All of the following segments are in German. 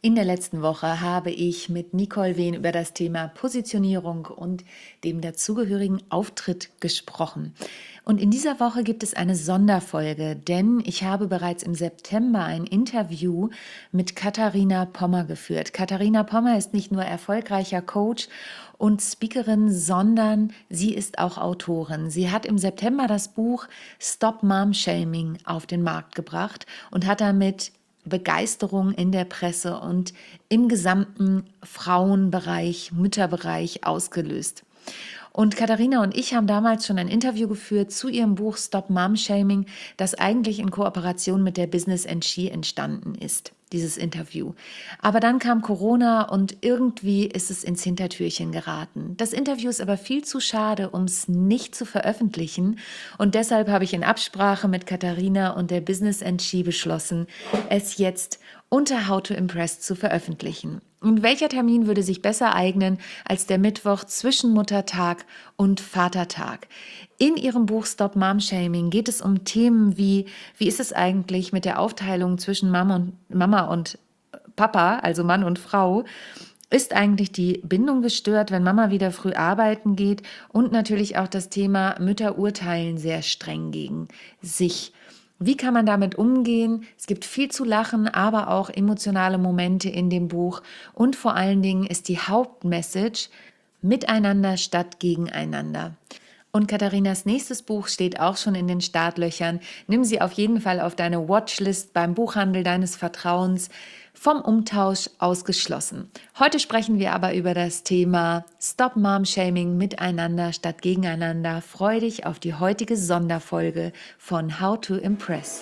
In der letzten Woche habe ich mit Nicole Wehn über das Thema Positionierung und dem dazugehörigen Auftritt gesprochen. Und in dieser Woche gibt es eine Sonderfolge, denn ich habe bereits im September ein Interview mit Katharina Pommer geführt. Katharina Pommer ist nicht nur erfolgreicher Coach und Speakerin, sondern sie ist auch Autorin. Sie hat im September das Buch Stop Mom Shaming auf den Markt gebracht und hat damit Begeisterung in der Presse und im gesamten Frauenbereich, Mütterbereich ausgelöst. Und Katharina und ich haben damals schon ein Interview geführt zu ihrem Buch Stop Mom Shaming, das eigentlich in Kooperation mit der Business & She entstanden ist, dieses Interview. Aber dann kam Corona und irgendwie ist es ins Hintertürchen geraten. Das Interview ist aber viel zu schade, um es nicht zu veröffentlichen. Und deshalb habe ich in Absprache mit Katharina und der Business & She beschlossen, es jetzt unter How to Impress zu veröffentlichen. Und welcher Termin würde sich besser eignen als der Mittwoch zwischen Muttertag und Vatertag? In ihrem Buch Stop Mom Shaming geht es um Themen wie ist es eigentlich mit der Aufteilung zwischen Mama und Papa, also Mann und Frau? Ist eigentlich die Bindung gestört, wenn Mama wieder früh arbeiten geht? Und natürlich auch das Thema Mütter urteilen sehr streng gegen sich. Wie kann man damit umgehen? Es gibt viel zu lachen, aber auch emotionale Momente in dem Buch. Und vor allen Dingen ist die Hauptmessage miteinander statt gegeneinander. Und Katharinas nächstes Buch steht auch schon in den Startlöchern. Nimm sie auf jeden Fall auf deine Watchlist beim Buchhandel deines Vertrauens. Vom Umtausch ausgeschlossen. Heute sprechen wir aber über das Thema Stop Mom Shaming miteinander statt gegeneinander. Freu dich auf die heutige Sonderfolge von How to Impress.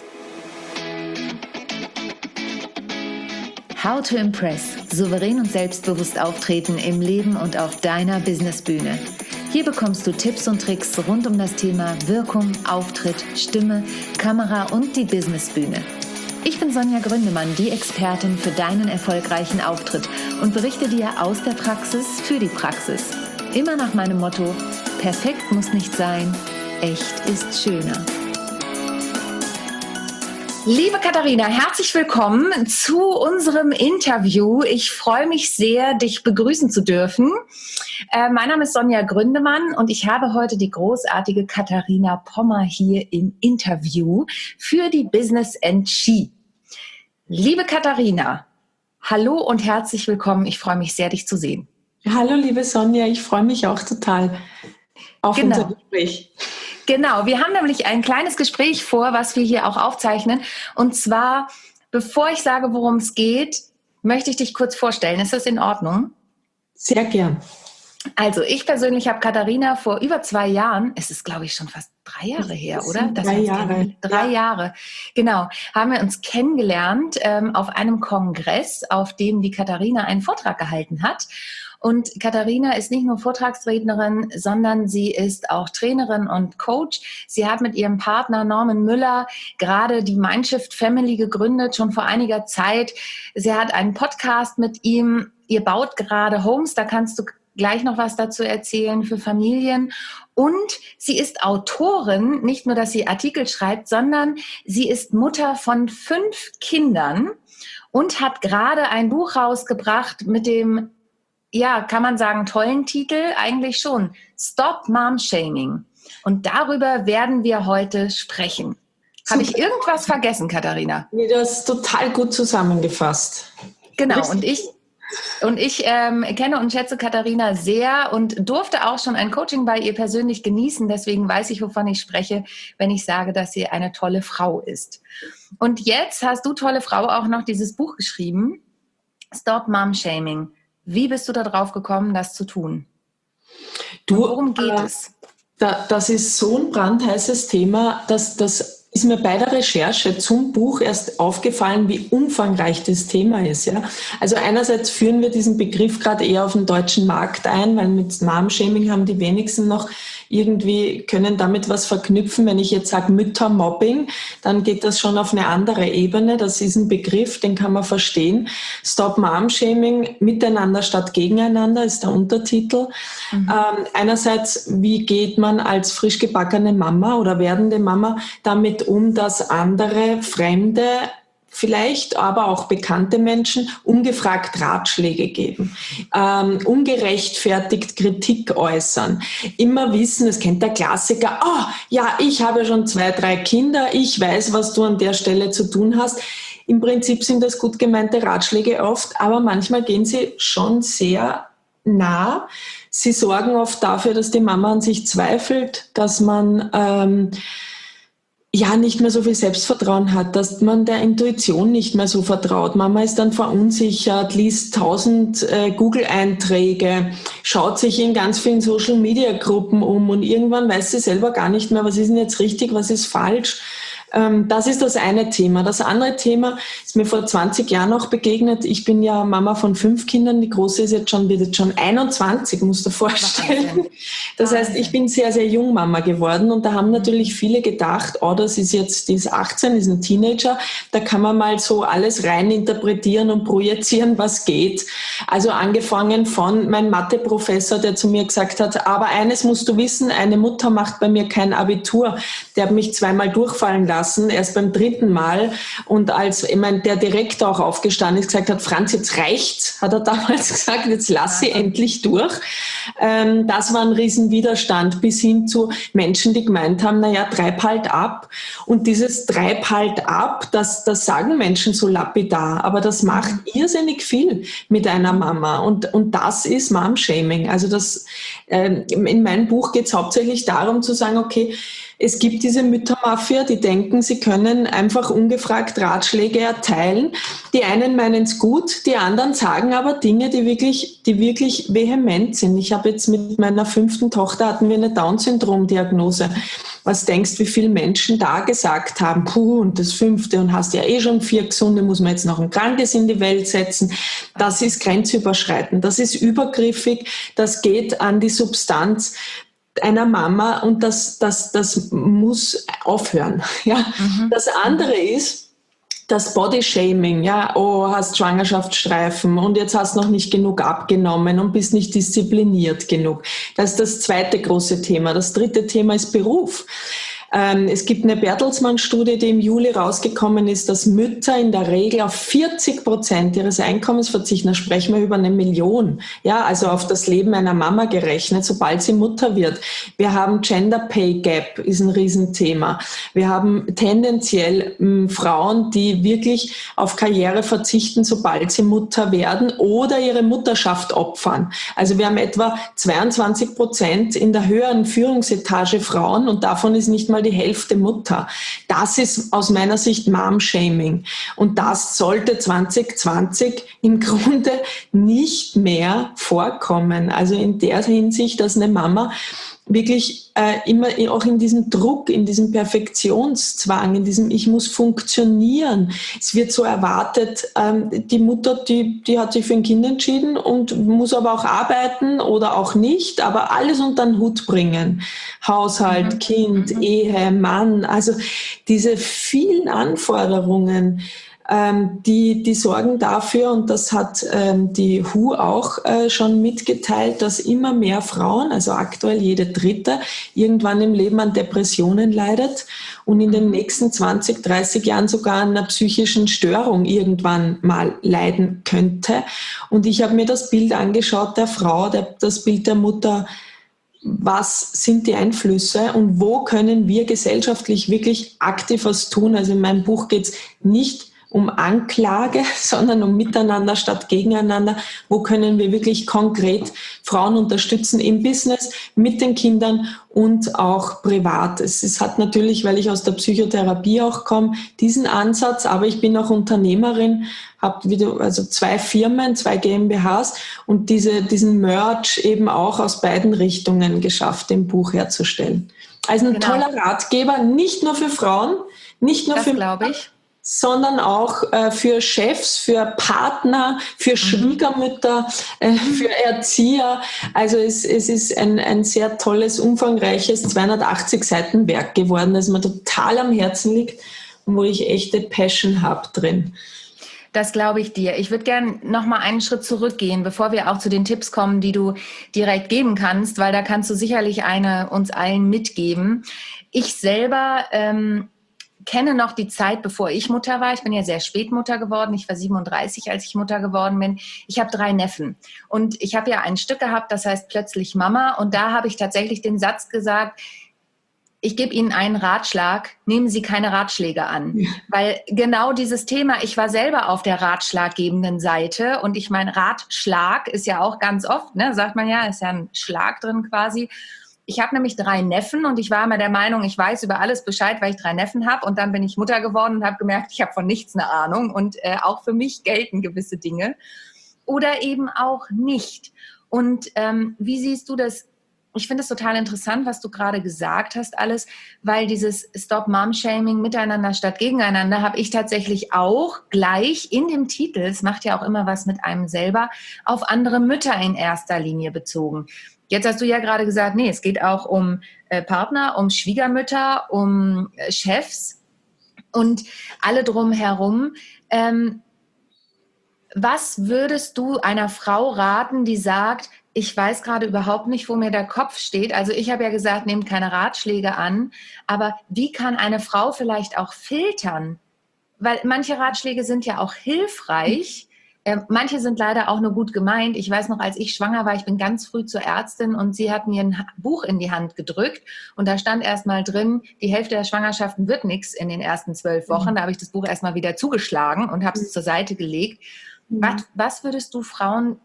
How to Impress. Souverän und selbstbewusst auftreten im Leben und auf deiner Businessbühne. Hier bekommst du Tipps und Tricks rund um das Thema Wirkung, Auftritt, Stimme, Kamera und die Businessbühne. Ich bin Sonja Gründemann, die Expertin für deinen erfolgreichen Auftritt und berichte dir aus der Praxis für die Praxis. Immer nach meinem Motto: Perfekt muss nicht sein, echt ist schöner. Liebe Katharina, herzlich willkommen zu unserem Interview. Ich freue mich sehr, dich begrüßen zu dürfen. Mein Name ist Sonja Gründemann und ich habe heute die großartige Katharina Pommer hier im Interview für die Business & She. Liebe Katharina, hallo und herzlich willkommen. Ich freue mich sehr, dich zu sehen. Hallo liebe Sonja, ich freue mich auch total auf unser Gespräch. Genau, wir haben nämlich ein kleines Gespräch vor, was wir hier auch aufzeichnen. Und zwar, bevor ich sage, worum es geht, möchte ich dich kurz vorstellen. Ist das in Ordnung? Sehr gern. Also ich persönlich habe Katharina vor über 2 Jahren, es ist glaube ich schon fast 3 Jahre her, oder? 3 Jahre. 3 Jahre, genau, haben wir uns kennengelernt auf einem Kongress, auf dem die Katharina einen Vortrag gehalten hat. Und Katharina ist nicht nur Vortragsrednerin, sondern sie ist auch Trainerin und Coach. Sie hat mit ihrem Partner Norman Müller gerade die Mindshift Family gegründet, schon vor einiger Zeit. Sie hat einen Podcast mit ihm. Ihr baut gerade Homes, da kannst du gleich noch was dazu erzählen für Familien. Und sie ist Autorin, nicht nur, dass sie Artikel schreibt, sondern sie ist Mutter von 5 Kindern und hat gerade ein Buch rausgebracht mit dem, ja, kann man sagen, tollen Titel, eigentlich schon, Stop Mom Shaming. Und darüber werden wir heute sprechen. Habe ich irgendwas vergessen, Katharina? Nee, du hast total gut zusammengefasst. Genau, und ich kenne und schätze Katharina sehr und durfte auch schon ein Coaching bei ihr persönlich genießen. Deswegen weiß ich, wovon ich spreche, wenn ich sage, dass sie eine tolle Frau ist. Und jetzt hast du, tolle Frau, auch noch dieses Buch geschrieben, Stop Mom Shaming. Wie bist du da drauf gekommen, das zu tun? Worum geht es? Das ist so ein brandheißes Thema, das ist mir bei der Recherche zum Buch erst aufgefallen, wie umfangreich das Thema ist. Ja? Also einerseits führen wir diesen Begriff gerade eher auf den deutschen Markt ein, weil mit Mom-Shaming haben die wenigsten noch irgendwie, können damit was verknüpfen. Wenn ich jetzt sage Müttermobbing, dann geht das schon auf eine andere Ebene. Das ist ein Begriff, den kann man verstehen. Stop Mom-Shaming, miteinander statt gegeneinander ist der Untertitel. Einerseits, wie geht man als frisch gebackene Mama oder werdende Mama damit um, dass andere Fremde vielleicht aber auch bekannte Menschen ungefragt Ratschläge geben, ungerechtfertigt Kritik äußern, immer wissen, das kennt der Klassiker, oh, ja, ich habe schon 2, 3 Kinder, ich weiß, was du an der Stelle zu tun hast. Im Prinzip sind das gut gemeinte Ratschläge oft, aber manchmal gehen sie schon sehr nah. Sie sorgen oft dafür, dass die Mama an sich zweifelt, dass man nicht mehr so viel Selbstvertrauen hat, dass man der Intuition nicht mehr so vertraut. Mama ist dann verunsichert, liest 1000 Google-Einträge, schaut sich in ganz vielen Social-Media-Gruppen um und irgendwann weiß sie selber gar nicht mehr, was ist denn jetzt richtig, was ist falsch. Das ist das eine Thema. Das andere Thema ist mir vor 20 Jahren auch begegnet. Ich bin ja Mama von 5 Kindern. Die Große wird jetzt schon 21, musst du dir vorstellen. Das heißt, ich bin sehr, sehr jung Mama geworden. Und da haben natürlich viele gedacht, oh, die ist 18, ist ein Teenager. Da kann man mal so alles rein interpretieren und projizieren, was geht. Also angefangen von meinem Mathe-Professor, der zu mir gesagt hat, aber eines musst du wissen, eine Mutter macht bei mir kein Abitur. Der hat mich 2-mal durchfallen lassen. Erst beim 3. Mal. Und als der Direktor auch aufgestanden ist, gesagt hat, Franz, jetzt reicht's, hat er damals gesagt, jetzt lass sie endlich durch. Das war ein Riesenwiderstand bis hin zu Menschen, die gemeint haben, treib halt ab. Und dieses treib halt ab, das sagen Menschen so lapidar, aber das macht irrsinnig viel mit einer Mama. Und das ist Mom-Shaming. Also in meinem Buch geht es hauptsächlich darum zu sagen, okay, es gibt diese Müttermafia, die denken, sie können einfach ungefragt Ratschläge erteilen. Die einen meinen es gut, die anderen sagen aber Dinge, die wirklich vehement sind. Ich habe jetzt mit meiner 5. Tochter hatten wir eine Down-Syndrom-Diagnose. Was denkst, wie viele Menschen da gesagt haben, und das 5. und hast ja schon 4 Gesunde, muss man jetzt noch ein Krankes in die Welt setzen. Das ist grenzüberschreitend, das ist übergriffig, das geht an die Substanz einer Mama und das muss aufhören. Ja. Das andere ist das Bodyshaming, hast Schwangerschaftsstreifen und jetzt hast noch nicht genug abgenommen und bist nicht diszipliniert genug. Das ist das zweite große Thema. Das dritte Thema ist Beruf. Es gibt eine Bertelsmann-Studie, die im Juli rausgekommen ist, dass Mütter in der Regel auf 40% ihres Einkommens verzichten. Da sprechen wir über 1 Million. Ja, also auf das Leben einer Mama gerechnet, sobald sie Mutter wird. Wir haben Gender Pay Gap, ist ein Riesenthema. Wir haben tendenziell Frauen, die wirklich auf Karriere verzichten, sobald sie Mutter werden oder ihre Mutterschaft opfern. Also wir haben etwa 22% in der höheren Führungsetage Frauen und davon ist nicht mal die Hälfte Mutter. Das ist aus meiner Sicht Mom-Shaming. Und das sollte 2020 im Grunde nicht mehr vorkommen. Also in der Hinsicht, dass eine Mama wirklich immer auch in diesem Druck, in diesem Perfektionszwang, in diesem ich muss funktionieren. Es wird so erwartet, die Mutter, die hat sich für ein Kind entschieden und muss aber auch arbeiten oder auch nicht, aber alles unter den Hut bringen. Haushalt, Kind, Ehe, Mann, also diese vielen Anforderungen, die sorgen dafür, und das hat die WHO auch schon mitgeteilt, dass immer mehr Frauen, also aktuell jede Dritte, irgendwann im Leben an Depressionen leidet und in den nächsten 20, 30 Jahren sogar an einer psychischen Störung irgendwann mal leiden könnte. Und ich habe mir das Bild angeschaut der Frau, das Bild der Mutter. Was sind die Einflüsse und wo können wir gesellschaftlich wirklich aktiv was tun? Also in meinem Buch geht es nicht um Anklage, sondern um Miteinander statt Gegeneinander. Wo können wir wirklich konkret Frauen unterstützen im Business, mit den Kindern und auch privat? Es hat natürlich, weil ich aus der Psychotherapie auch komme, diesen Ansatz, aber ich bin auch Unternehmerin, habe 2 Firmen, 2 GmbHs und diesen Merge eben auch aus beiden Richtungen geschafft, im Buch herzustellen. Also ein toller Ratgeber, nicht nur für Frauen, nicht nur für Männer, sondern auch für Chefs, für Partner, für Schwiegermütter, für Erzieher. Also es ist ein sehr tolles, umfangreiches 280 Seiten Werk geworden, das mir total am Herzen liegt und wo ich echte Passion habe drin. Das glaube ich dir. Ich würde gerne noch mal einen Schritt zurückgehen, bevor wir auch zu den Tipps kommen, die du direkt geben kannst, weil da kannst du sicherlich eine uns allen mitgeben. Ich selber kenne noch die Zeit, bevor ich Mutter war. Ich bin ja sehr spät Mutter geworden. Ich war 37, als ich Mutter geworden bin. Ich habe 3 Neffen. Und ich habe ja ein Stück gehabt, das heißt Plötzlich Mama. Und da habe ich tatsächlich den Satz gesagt, ich gebe Ihnen einen Ratschlag, nehmen Sie keine Ratschläge an. Ja. Weil genau dieses Thema, ich war selber auf der ratschlaggebenden Seite und ich meine, Ratschlag ist ja auch ganz oft, ne, sagt man ja, ist ja ein Schlag drin quasi. Ich habe nämlich 3 Neffen und ich war immer der Meinung, ich weiß über alles Bescheid, weil ich 3 Neffen habe. Und dann bin ich Mutter geworden und habe gemerkt, ich habe von nichts eine Ahnung. Und auch für mich gelten gewisse Dinge. Oder eben auch nicht. Und wie siehst du das? Ich finde es total interessant, was du gerade gesagt hast, alles, weil dieses Stop-Mom-Shaming miteinander statt gegeneinander habe ich tatsächlich auch gleich in dem Titel, es macht ja auch immer was mit einem selber, auf andere Mütter in erster Linie bezogen. Jetzt hast du ja gerade gesagt, nee, es geht auch um Partner, um Schwiegermütter, um Chefs und alle drumherum. Was würdest du einer Frau raten, die sagt, ich weiß gerade überhaupt nicht, wo mir der Kopf steht. Also ich habe ja gesagt, nehmt keine Ratschläge an. Aber wie kann eine Frau vielleicht auch filtern? Weil manche Ratschläge sind ja auch hilfreich. Manche sind leider auch nur gut gemeint. Ich weiß noch, als ich schwanger war, ich bin ganz früh zur Ärztin und sie hat mir ein Buch in die Hand gedrückt. Und da stand erst mal drin, die Hälfte der Schwangerschaften wird nichts in den ersten 12 Wochen. Da habe ich das Buch erst mal wieder zugeschlagen und habe es zur Seite gelegt. Was würdest du Frauen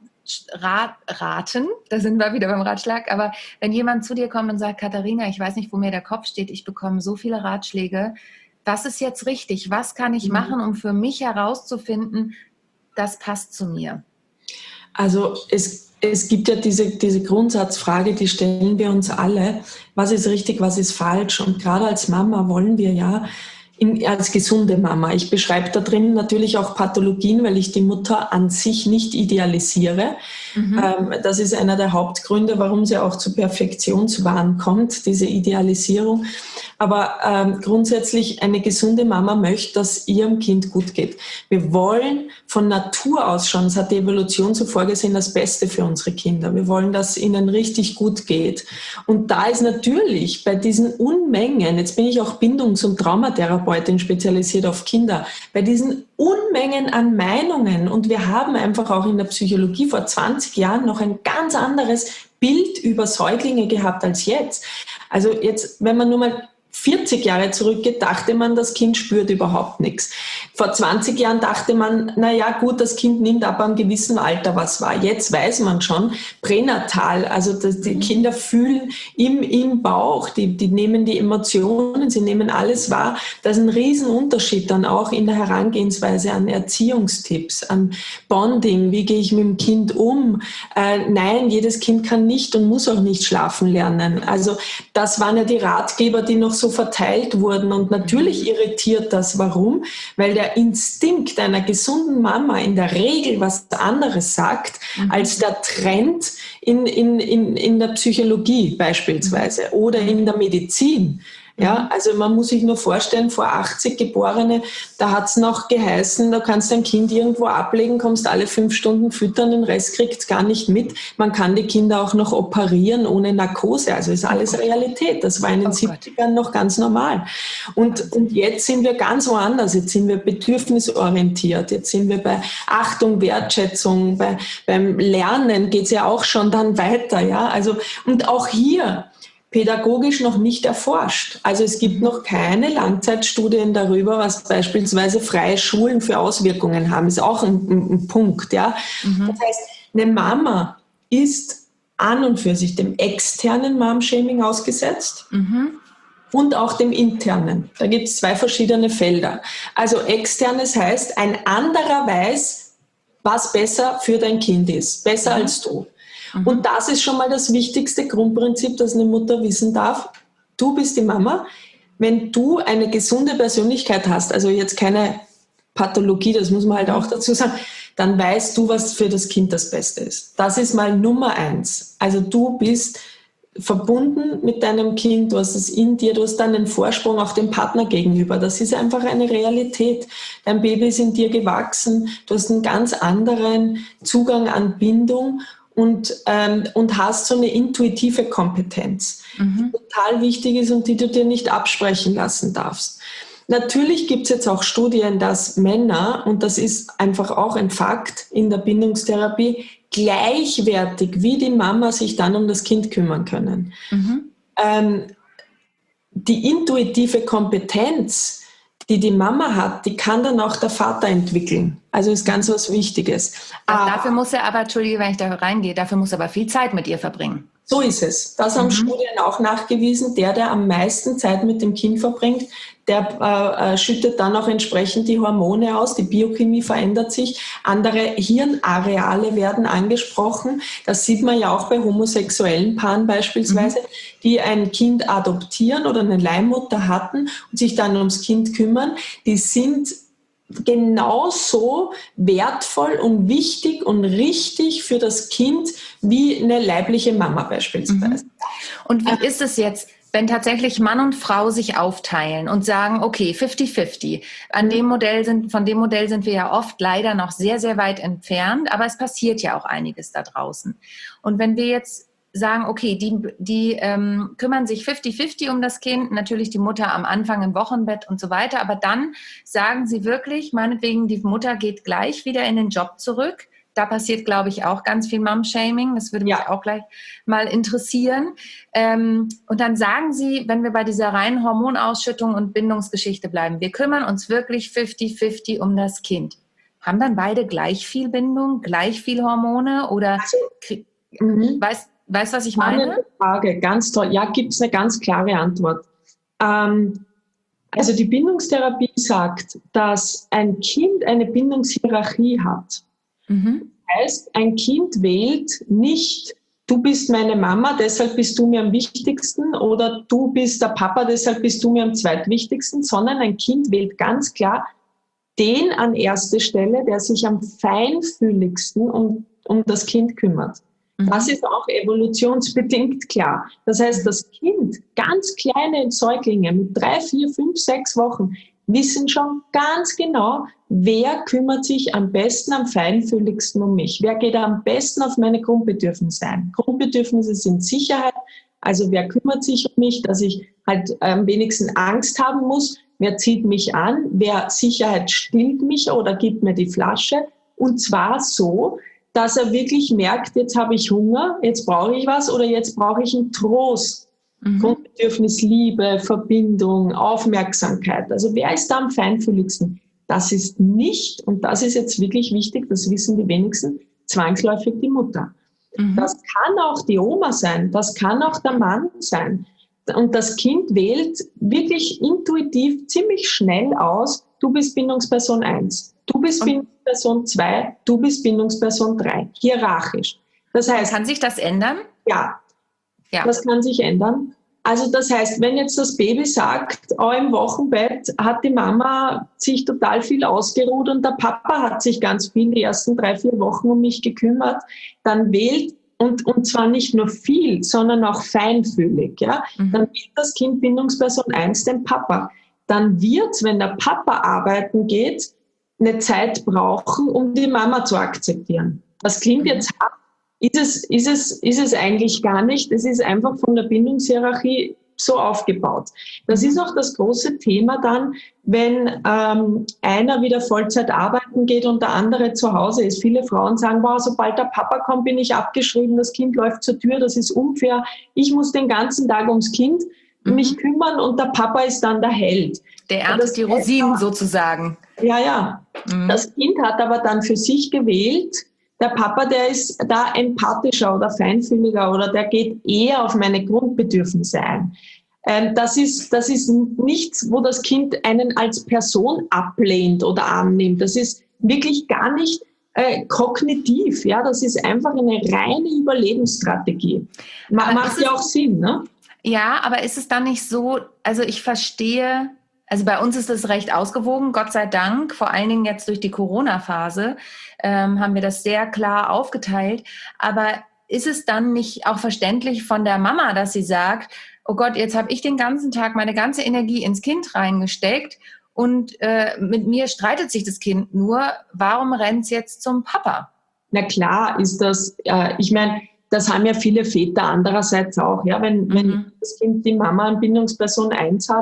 raten, da sind wir wieder beim Ratschlag, aber wenn jemand zu dir kommt und sagt, Katharina, ich weiß nicht, wo mir der Kopf steht, ich bekomme so viele Ratschläge, was ist jetzt richtig? Was kann ich machen, um für mich herauszufinden, das passt zu mir? Also es gibt ja diese Grundsatzfrage, die stellen wir uns alle, was ist richtig, was ist falsch? Und gerade als Mama wollen wir ja als gesunde Mama. Ich beschreibe da drin natürlich auch Pathologien, weil ich die Mutter an sich nicht idealisiere. Das ist einer der Hauptgründe, warum sie auch zu Perfektionswahn kommt, diese Idealisierung. Aber grundsätzlich eine gesunde Mama möchte, dass ihrem Kind gut geht. Wir wollen von Natur aus schon, das hat die Evolution so vorgesehen, das Beste für unsere Kinder. Wir wollen, dass es ihnen richtig gut geht. Und da ist natürlich bei diesen Unmengen, jetzt bin ich auch Bindungs- und Traumatherapeutin spezialisiert auf Kinder, bei diesen Unmengen an Meinungen, und wir haben einfach auch in der Psychologie vor 20 Jahren noch ein ganz anderes Bild über Säuglinge gehabt als jetzt. Also jetzt, wenn man nur mal 40 Jahre zurückgeht, dachte man, das Kind spürt überhaupt nichts. Vor 20 Jahren dachte man, na ja, gut, das Kind nimmt ab einem gewissen Alter was wahr. Jetzt weiß man schon, pränatal, also die Kinder fühlen im Bauch, die nehmen die Emotionen, sie nehmen alles wahr. Da ist ein Riesenunterschied dann auch in der Herangehensweise an Erziehungstipps, an Bonding, wie gehe ich mit dem Kind um? Nein, jedes Kind kann nicht und muss auch nicht schlafen lernen. Also das waren ja die Ratgeber, die noch so verteilt wurden, und natürlich irritiert das. Warum? Weil der Instinkt einer gesunden Mama in der Regel was anderes sagt, als der Trend in der Psychologie beispielsweise oder in der Medizin. Ja, also man muss sich nur vorstellen, vor 80 Geborene, da hat's noch geheißen, da kannst dein Kind irgendwo ablegen, kommst alle 5 Stunden füttern, den Rest kriegt's gar nicht mit. Man kann die Kinder auch noch operieren ohne Narkose, also ist alles Realität. Das war in den 70ern noch ganz normal. Und jetzt sind wir ganz woanders, jetzt sind wir bedürfnisorientiert, jetzt sind wir bei Achtung, Wertschätzung, beim Lernen geht's ja auch schon dann weiter, ja, also, und auch hier pädagogisch noch nicht erforscht. Also es gibt noch keine Langzeitstudien darüber, was beispielsweise freie Schulen für Auswirkungen haben. Ist auch ein Punkt, ja. Das heißt, eine Mama ist an und für sich dem externen Mom-Shaming ausgesetzt und auch dem internen. Da gibt es 2 verschiedene Felder. Also externes heißt, ein anderer weiß, was besser für dein Kind ist, besser als du. Und das ist schon mal das wichtigste Grundprinzip, das eine Mutter wissen darf. Du bist die Mama. Wenn du eine gesunde Persönlichkeit hast, also jetzt keine Pathologie, das muss man halt auch dazu sagen, dann weißt du, was für das Kind das Beste ist. Das ist mal Nummer 1. Also du bist verbunden mit deinem Kind, du hast es in dir, du hast dann einen Vorsprung auch dem Partner gegenüber. Das ist einfach eine Realität. Dein Baby ist in dir gewachsen, du hast einen ganz anderen Zugang an Bindung und hast so eine intuitive Kompetenz, die total wichtig ist und die du dir nicht absprechen lassen darfst. Natürlich gibt es jetzt auch Studien, dass Männer, und das ist einfach auch ein Fakt in der Bindungstherapie, gleichwertig wie die Mama sich dann um das Kind kümmern können. Die intuitive Kompetenz, die die Mama hat, die kann dann auch der Vater entwickeln. Also ist ganz was Wichtiges. Dafür muss er aber, Entschuldige, wenn ich da reingehe, dafür muss er aber viel Zeit mit ihr verbringen. So ist es. Das haben Studien auch nachgewiesen. Der am meisten Zeit mit dem Kind verbringt, der schüttet dann auch entsprechend die Hormone aus, die Biochemie verändert sich, andere Hirnareale werden angesprochen. Das sieht man ja auch bei homosexuellen Paaren beispielsweise, die ein Kind adoptieren oder eine Leihmutter hatten und sich dann ums Kind kümmern. Die sind genauso wertvoll und wichtig und richtig für das Kind wie eine leibliche Mama beispielsweise. Und wie ist es jetzt, wenn tatsächlich Mann und Frau sich aufteilen und sagen, okay, 50-50, von dem Modell sind wir ja oft leider noch sehr, sehr weit entfernt, aber es passiert ja auch einiges da draußen. Und wenn wir jetzt sagen, okay, die kümmern sich 50-50 um das Kind, natürlich die Mutter am Anfang im Wochenbett und so weiter, aber dann sagen sie wirklich, meinetwegen, die Mutter geht gleich wieder in den Job zurück. Da passiert, glaube ich, auch ganz viel Mom-Shaming. Das würde mich auch gleich mal interessieren. Und dann sagen sie, wenn wir bei dieser reinen Hormonausschüttung und Bindungsgeschichte bleiben, wir kümmern uns wirklich 50-50 um das Kind. Haben dann beide gleich viel Bindung, gleich viel Hormone oder Weißt du, was ich meine? Spannende Frage, ganz toll. Ja, gibt es eine ganz klare Antwort. Also die Bindungstherapie sagt, dass ein Kind eine Bindungshierarchie hat. Das heißt, ein Kind wählt nicht, du bist meine Mama, deshalb bist du mir am wichtigsten, oder du bist der Papa, deshalb bist du mir am zweitwichtigsten, sondern ein Kind wählt ganz klar den an erste Stelle, der sich am feinfühligsten um das Kind kümmert. Das ist auch evolutionsbedingt klar. Das heißt, das Kind, ganz kleine Säuglinge mit 3, 4, 5, 6 Wochen, wissen schon ganz genau, wer kümmert sich am besten, am feinfühligsten um mich. Wer geht am besten auf meine Grundbedürfnisse ein? Grundbedürfnisse sind Sicherheit. Also wer kümmert sich um mich, dass ich halt am wenigsten Angst haben muss? Wer zieht mich an? Wer Sicherheit stillt mich oder gibt mir die Flasche? Und zwar so, dass er wirklich merkt, jetzt habe ich Hunger, jetzt brauche ich was oder jetzt brauche ich einen Trost. Grundbedürfnis, Liebe, Verbindung, Aufmerksamkeit. Also wer ist da am feinfühligsten? Das ist nicht, und das ist jetzt wirklich wichtig, das wissen die wenigsten, zwangsläufig die Mutter. Das kann auch die Oma sein, das kann auch der Mann sein. Und das Kind wählt wirklich intuitiv ziemlich schnell aus, du bist Bindungsperson 1, du bist Bindungsperson 2, du bist Bindungsperson 3, hierarchisch. Das heißt, kann sich das ändern? Ja, das kann sich ändern. Also das heißt, wenn jetzt das Baby sagt, oh, im Wochenbett hat die Mama sich total viel ausgeruht und der Papa hat sich ganz viel die ersten 3, 4 Wochen um mich gekümmert, dann wählt, und zwar nicht nur viel, sondern auch feinfühlig, ja, dann wählt das Kind Bindungsperson 1 den Papa. Dann wird, wenn der Papa arbeiten geht, eine Zeit brauchen, um die Mama zu akzeptieren. Das klingt jetzt hart, ist es eigentlich gar nicht. Es ist einfach von der Bindungshierarchie so aufgebaut. Das ist auch das große Thema dann, wenn einer wieder Vollzeit arbeiten geht und der andere zu Hause ist. Viele Frauen sagen, wow, sobald der Papa kommt, bin ich abgeschrieben, das Kind läuft zur Tür, das ist unfair. Ich muss den ganzen Tag ums Kind mich kümmern und der Papa ist dann der Held. Der erntet die Rosinen sozusagen. Ja. Das Kind hat aber dann für sich gewählt, der Papa, der ist da empathischer oder feinfühliger oder der geht eher auf meine Grundbedürfnisse ein. Das ist nichts, wo das Kind einen als Person ablehnt oder annimmt. Das ist wirklich gar nicht kognitiv. Ja, das ist einfach eine reine Überlebensstrategie. Macht ja auch Sinn, ne? Ja, aber ist es dann nicht so, also ich verstehe, also bei uns ist es recht ausgewogen, Gott sei Dank, vor allen Dingen jetzt durch die Corona-Phase haben wir das sehr klar aufgeteilt. Aber ist es dann nicht auch verständlich von der Mama, dass sie sagt, oh Gott, jetzt habe ich den ganzen Tag meine ganze Energie ins Kind reingesteckt und mit mir streitet sich das Kind nur, warum rennt es jetzt zum Papa? Na klar ist das, ich meine, das haben ja viele Väter andererseits auch, ja, wenn das Kind die Mama an Bindungsperson 1 hat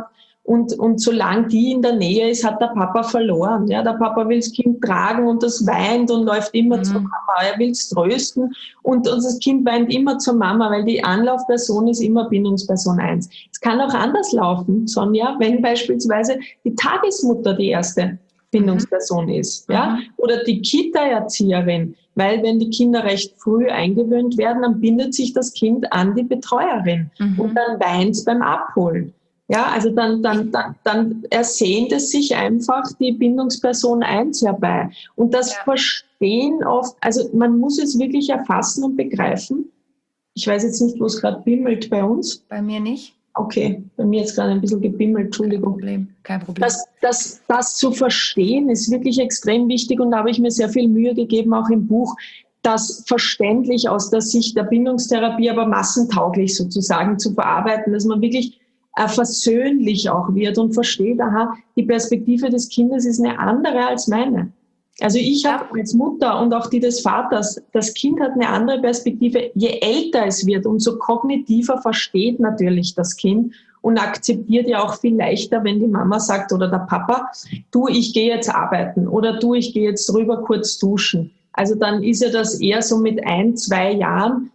Und solange die in der Nähe ist, hat der Papa verloren. Ja, der Papa will das Kind tragen und das weint und läuft immer zur Mama. Er will es trösten und das Kind weint immer zur Mama, weil die Anlaufperson ist immer Bindungsperson 1. Es kann auch anders laufen, Sonja, wenn beispielsweise die Tagesmutter die erste Bindungsperson ist, ja, oder die Kita-Erzieherin, weil wenn die Kinder recht früh eingewöhnt werden, dann bindet sich das Kind an die Betreuerin und dann weint es beim Abholen. Ja, also dann ersehnt es sich einfach die Bindungsperson 1 herbei. Und das Verstehen oft, also man muss es wirklich erfassen und begreifen. Ich weiß jetzt nicht, wo es gerade bimmelt bei uns. Bei mir nicht. Okay, bei mir jetzt gerade ein bisschen gebimmelt, Entschuldigung. Kein Problem. Das zu verstehen ist wirklich extrem wichtig und da habe ich mir sehr viel Mühe gegeben, auch im Buch, das verständlich aus der Sicht der Bindungstherapie, aber massentauglich sozusagen zu verarbeiten, dass man wirklich versöhnlich auch wird und versteht, aha, die Perspektive des Kindes ist eine andere als meine. Also ich habe als Mutter und auch die des Vaters, das Kind hat eine andere Perspektive. Je älter es wird, umso kognitiver versteht natürlich das Kind und akzeptiert ja auch viel leichter, wenn die Mama sagt oder der Papa, du, ich gehe jetzt arbeiten oder du, ich gehe jetzt drüber kurz duschen. Also dann ist ja das eher so mit 1, 2 Jahren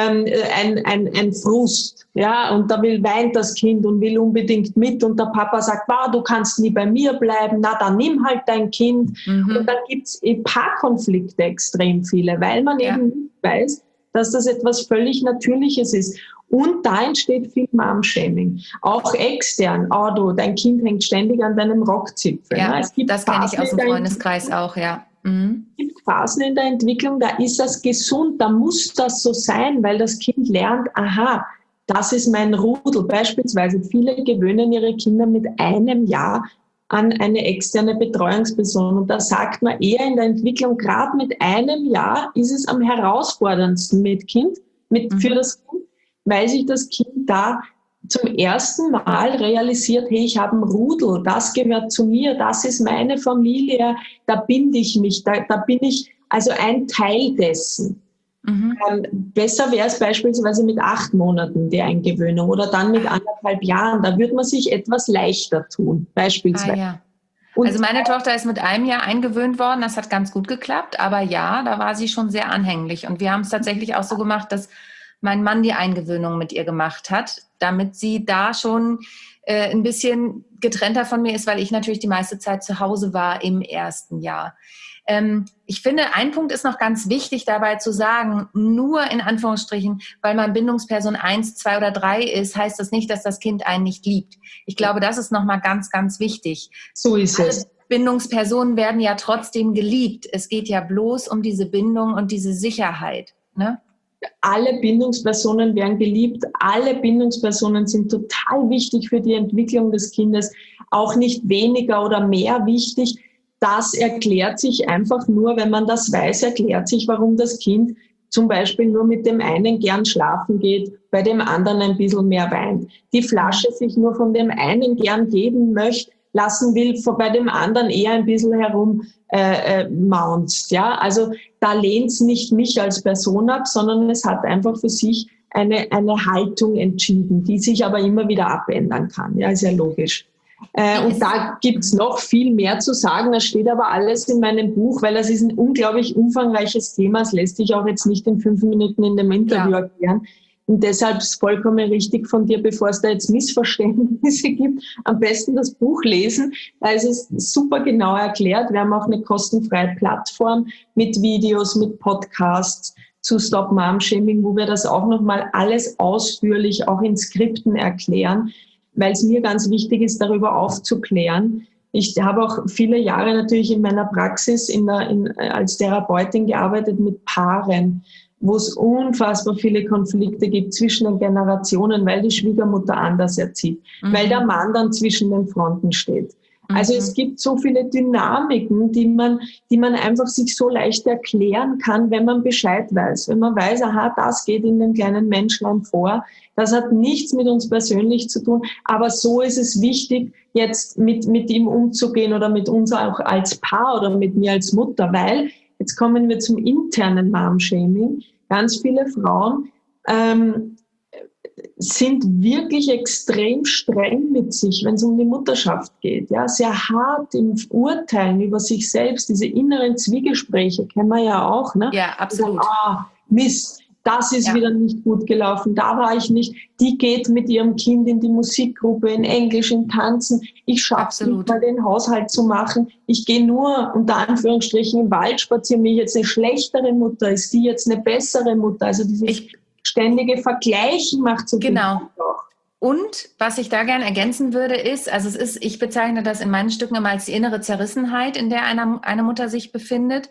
ein Frust, ja, und da weint das Kind und will unbedingt mit und der Papa sagt, du kannst nie bei mir bleiben, na, dann nimm halt dein Kind. Und dann gibt's Paarkonflikte extrem viele, weil man eben nicht weiß, dass das etwas völlig Natürliches ist. Und da entsteht viel Mom-Shaming. Auch extern, dein Kind hängt ständig an deinem Rockzipfel. Ja, das kenne ich aus dem Freundeskreis auch, ja. Es gibt Phasen in der Entwicklung, da ist das gesund, da muss das so sein, weil das Kind lernt, aha, das ist mein Rudel. Beispielsweise viele gewöhnen ihre Kinder mit 1 Jahr an eine externe Betreuungsperson. Und da sagt man eher in der Entwicklung, gerade mit 1 Jahr ist es am herausforderndsten für das Kind, weil sich das Kind da zum ersten Mal realisiert, hey, ich habe einen Rudel, das gehört zu mir, das ist meine Familie, da binde ich mich, da bin ich also ein Teil dessen. Besser wäre es beispielsweise mit 8 Monaten die Eingewöhnung oder dann mit 1,5 Jahren, da würde man sich etwas leichter tun, beispielsweise. Also meine Tochter ist mit 1 Jahr eingewöhnt worden, das hat ganz gut geklappt, aber ja, da war sie schon sehr anhänglich und wir haben es tatsächlich auch so gemacht, dass mein Mann die Eingewöhnung mit ihr gemacht hat, damit sie da schon ein bisschen getrennter von mir ist, weil ich natürlich die meiste Zeit zu Hause war im ersten Jahr. Ich finde, ein Punkt ist noch ganz wichtig dabei zu sagen, nur in Anführungsstrichen, weil man Bindungsperson 1, 2 oder 3 ist, heißt das nicht, dass das Kind einen nicht liebt. Ich glaube, das ist nochmal ganz, ganz wichtig. So ist es. Alle Bindungspersonen werden ja trotzdem geliebt. Es geht ja bloß um diese Bindung und diese Sicherheit, ne? Alle Bindungspersonen werden geliebt, alle Bindungspersonen sind total wichtig für die Entwicklung des Kindes, auch nicht weniger oder mehr wichtig. Das erklärt sich einfach nur, wenn man das weiß, erklärt sich, warum das Kind zum Beispiel nur mit dem einen gern schlafen geht, bei dem anderen ein bisschen mehr weint. Die Flasche sich nur von dem einen gern geben möchte, lassen will, bei dem anderen eher ein bisschen herummaunzt. Ja? Also da lehnt es nicht mich als Person ab, sondern es hat einfach für sich eine Haltung entschieden, die sich aber immer wieder abändern kann. Ja, ist ja logisch. Und da gibt's noch viel mehr zu sagen. Das steht aber alles in meinem Buch, weil das ist ein unglaublich umfangreiches Thema. Es lässt sich auch jetzt nicht in 5 Minuten in dem Interview erklären. Und deshalb ist es vollkommen richtig von dir, bevor es da jetzt Missverständnisse gibt, am besten das Buch lesen. Da ist es super genau erklärt. Wir haben auch eine kostenfreie Plattform mit Videos, mit Podcasts zu Stop Mom Shaming, wo wir das auch nochmal alles ausführlich auch in Skripten erklären, weil es mir ganz wichtig ist, darüber aufzuklären. Ich habe auch viele Jahre natürlich in meiner Praxis als Therapeutin gearbeitet mit Paaren, wo es unfassbar viele Konflikte gibt zwischen den Generationen, weil die Schwiegermutter anders erzieht, weil der Mann dann zwischen den Fronten steht. Also es gibt so viele Dynamiken, die man einfach sich so leicht erklären kann, wenn man Bescheid weiß. Wenn man weiß, aha, das geht in den kleinen Menschlein vor. Das hat nichts mit uns persönlich zu tun. Aber so ist es wichtig, jetzt mit ihm umzugehen oder mit uns auch als Paar oder mit mir als Mutter, weil jetzt kommen wir zum internen Mom-Shaming. Ganz viele Frauen sind wirklich extrem streng mit sich, wenn es um die Mutterschaft geht. Ja, sehr hart im Urteilen über sich selbst. Diese inneren Zwiegespräche kennen wir ja auch. Ne? Ja, absolut. Sagen, Mist, das ist wieder nicht gut gelaufen, da war ich nicht. Die geht mit ihrem Kind in die Musikgruppe, in Englisch, in Tanzen. Ich schaffe es nicht mal, den Haushalt zu machen. Ich gehe nur, unter Anführungsstrichen, im Wald spazieren. Bin ich jetzt eine schlechtere Mutter? Ist die jetzt eine bessere Mutter? Also dieses ständige Vergleichen macht so genau. viel auch. Und was ich da gerne ergänzen würde, ist, also ich bezeichne das in meinen Stücken immer als die innere Zerrissenheit, in der eine Mutter sich befindet.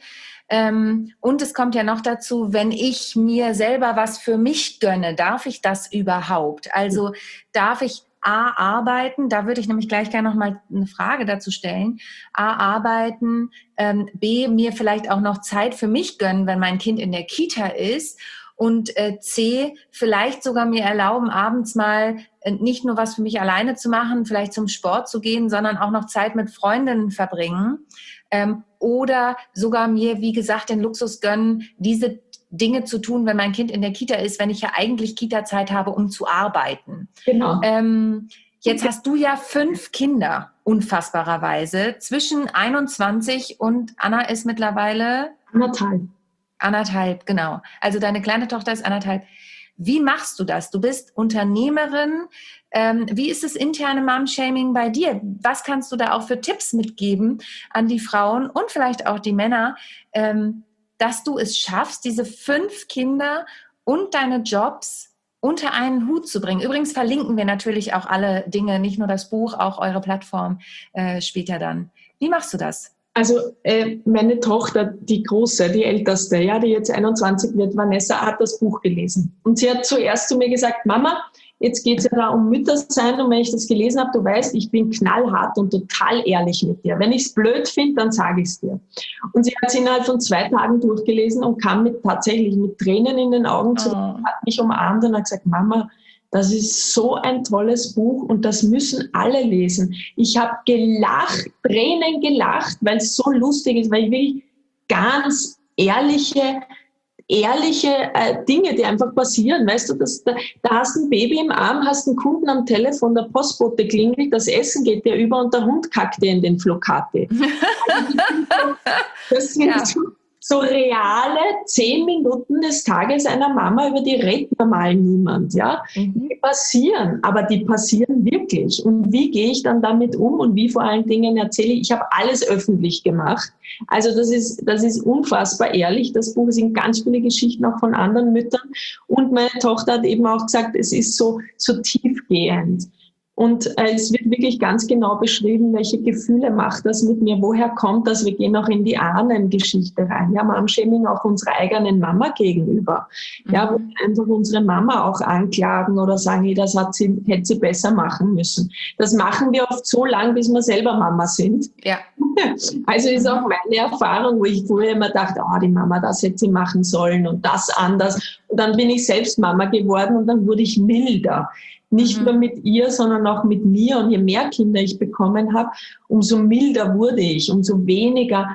Und es kommt ja noch dazu, wenn ich mir selber was für mich gönne, darf ich das überhaupt? Also darf ich A, arbeiten, da würde ich nämlich gleich gerne noch mal eine Frage dazu stellen, A, arbeiten, B, mir vielleicht auch noch Zeit für mich gönnen, wenn mein Kind in der Kita ist, und C, vielleicht sogar mir erlauben, abends mal nicht nur was für mich alleine zu machen, vielleicht zum Sport zu gehen, sondern auch noch Zeit mit Freundinnen verbringen. Oder sogar mir, wie gesagt, den Luxus gönnen, diese Dinge zu tun, wenn mein Kind in der Kita ist, wenn ich ja eigentlich Kita-Zeit habe, um zu arbeiten. Genau. Jetzt hast du ja 5 Kinder, unfassbarerweise, zwischen 21 und Anna ist mittlerweile... Anderthalb, genau. Also deine kleine Tochter ist 1,5. Wie machst du das? Du bist Unternehmerin. Wie ist das interne Mom-Shaming bei dir? Was kannst du da auch für Tipps mitgeben an die Frauen und vielleicht auch die Männer, dass du es schaffst, diese 5 Kinder und deine Jobs unter einen Hut zu bringen? Übrigens verlinken wir natürlich auch alle Dinge, nicht nur das Buch, auch eure Plattform später dann. Wie machst du das? Also meine Tochter, die Große, die Älteste, ja, die jetzt 21 wird, Vanessa, hat das Buch gelesen. Und sie hat zuerst zu mir gesagt, Mama, jetzt geht es ja da um Müttersein, und wenn ich das gelesen habe, du weißt, ich bin knallhart und total ehrlich mit dir. Wenn ich es blöd finde, dann sage ich es dir. Und sie hat es innerhalb von 2 Tagen durchgelesen und kam tatsächlich mit Tränen in den Augen zurück, hat mich umarmt und hat gesagt, Mama, das ist so ein tolles Buch und das müssen alle lesen. Ich habe gelacht, Tränen gelacht, weil es so lustig ist, weil ich wirklich ganz ehrliche Dinge, die einfach passieren. Weißt du, da hast du ein Baby im Arm, hast einen Kunden am Telefon, der Postbote klingelt, das Essen geht dir über und der Hund kackt dir in den Flocati. Das sind so reale 10 Minuten des Tages einer Mama, über die redet normal niemand. Ja? Die passieren, aber die passieren wirklich. Und wie gehe ich dann damit um und wie vor allen Dingen erzähle ich habe alles öffentlich gemacht. Also das ist unfassbar ehrlich. Das Buch sind ganz viele Geschichten auch von anderen Müttern. Und meine Tochter hat eben auch gesagt, es ist so tiefgehend. Und es wird wirklich ganz genau beschrieben, welche Gefühle macht das mit mir, woher kommt das? Wir gehen auch in die Ahnengeschichte rein. Ja, Mom-Shaming auch unserer eigenen Mama gegenüber. Ja, wo wir einfach unsere Mama auch anklagen oder sagen, hey, das hätte sie besser machen müssen. Das machen wir oft so lang, bis wir selber Mama sind. Ja. Also ist auch meine Erfahrung, wo ich vorher immer dachte, die Mama, das hätte sie machen sollen und das anders. Und dann bin ich selbst Mama geworden und dann wurde ich milder. Nicht nur mit ihr, sondern auch mit mir. Und je mehr Kinder ich bekommen habe, umso milder wurde ich, umso weniger.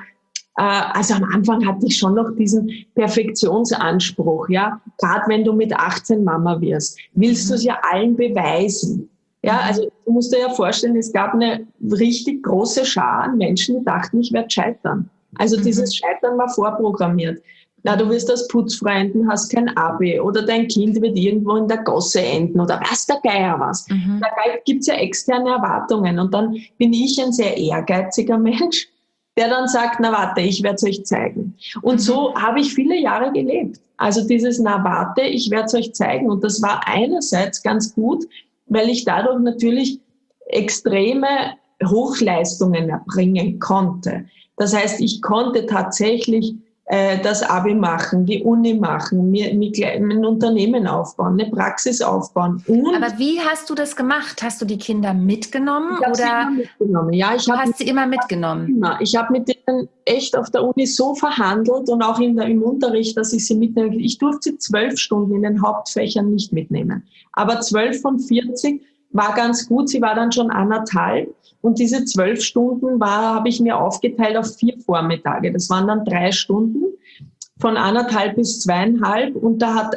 Also am Anfang hatte ich schon noch diesen Perfektionsanspruch. Ja, gerade wenn du mit 18 Mama wirst, willst du es ja allen beweisen. Ja, also du musst dir ja vorstellen, es gab eine richtig große Schar an Menschen, die dachten, ich werde scheitern. Also dieses Scheitern war vorprogrammiert. Na, du wirst als Putzfrau enden, hast kein Abi oder dein Kind wird irgendwo in der Gosse enden oder weiß der Geier was. Da gibt's ja externe Erwartungen und dann bin ich ein sehr ehrgeiziger Mensch, der dann sagt, na warte, ich werde es euch zeigen. Und so habe ich viele Jahre gelebt. Also dieses, na warte, ich werde es euch zeigen. Und das war einerseits ganz gut, weil ich dadurch natürlich extreme Hochleistungen erbringen konnte. Das heißt, ich konnte tatsächlich das Abi machen, die Uni machen, mir ein Unternehmen aufbauen, eine Praxis aufbauen. Und aber wie hast du das gemacht? Hast du die Kinder mitgenommen? Ich habe sie immer mitgenommen. Ja, du hast sie immer mitgenommen? Ich habe mit denen echt auf der Uni so verhandelt und auch im Unterricht, dass ich sie mitnehme. Ich durfte sie 12 Stunden in den Hauptfächern nicht mitnehmen. Aber 12 von 40 war ganz gut. Sie war dann schon 1,5. Und diese 12 Stunden habe ich mir aufgeteilt auf 4 Vormittage. Das waren dann 3 Stunden von 1,5 bis 2,5 und da hat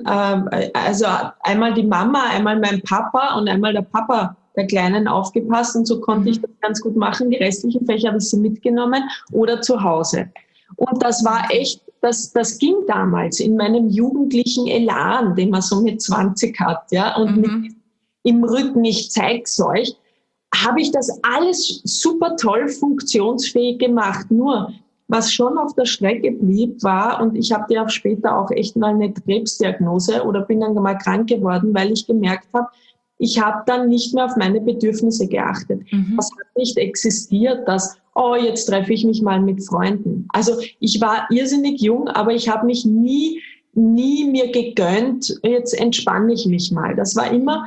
also einmal die Mama, einmal mein Papa und einmal der Papa der Kleinen aufgepasst und so konnte ich das ganz gut machen. Die restlichen Fächer habe ich sie mitgenommen oder zu Hause. Und das war echt, das ging damals in meinem jugendlichen Elan, den man so mit 20 hat, ja, und mit im Rücken, ich zeig's euch, habe ich das alles super toll funktionsfähig gemacht. Nur, was schon auf der Strecke blieb, war, und ich habe ja später auch echt mal eine Krebsdiagnose oder bin dann mal krank geworden, weil ich gemerkt habe, ich habe dann nicht mehr auf meine Bedürfnisse geachtet. Das hat nicht existiert, dass, jetzt treffe ich mich mal mit Freunden. Also ich war irrsinnig jung, aber ich habe mich nie mir gegönnt, jetzt entspanne ich mich mal. Das war immer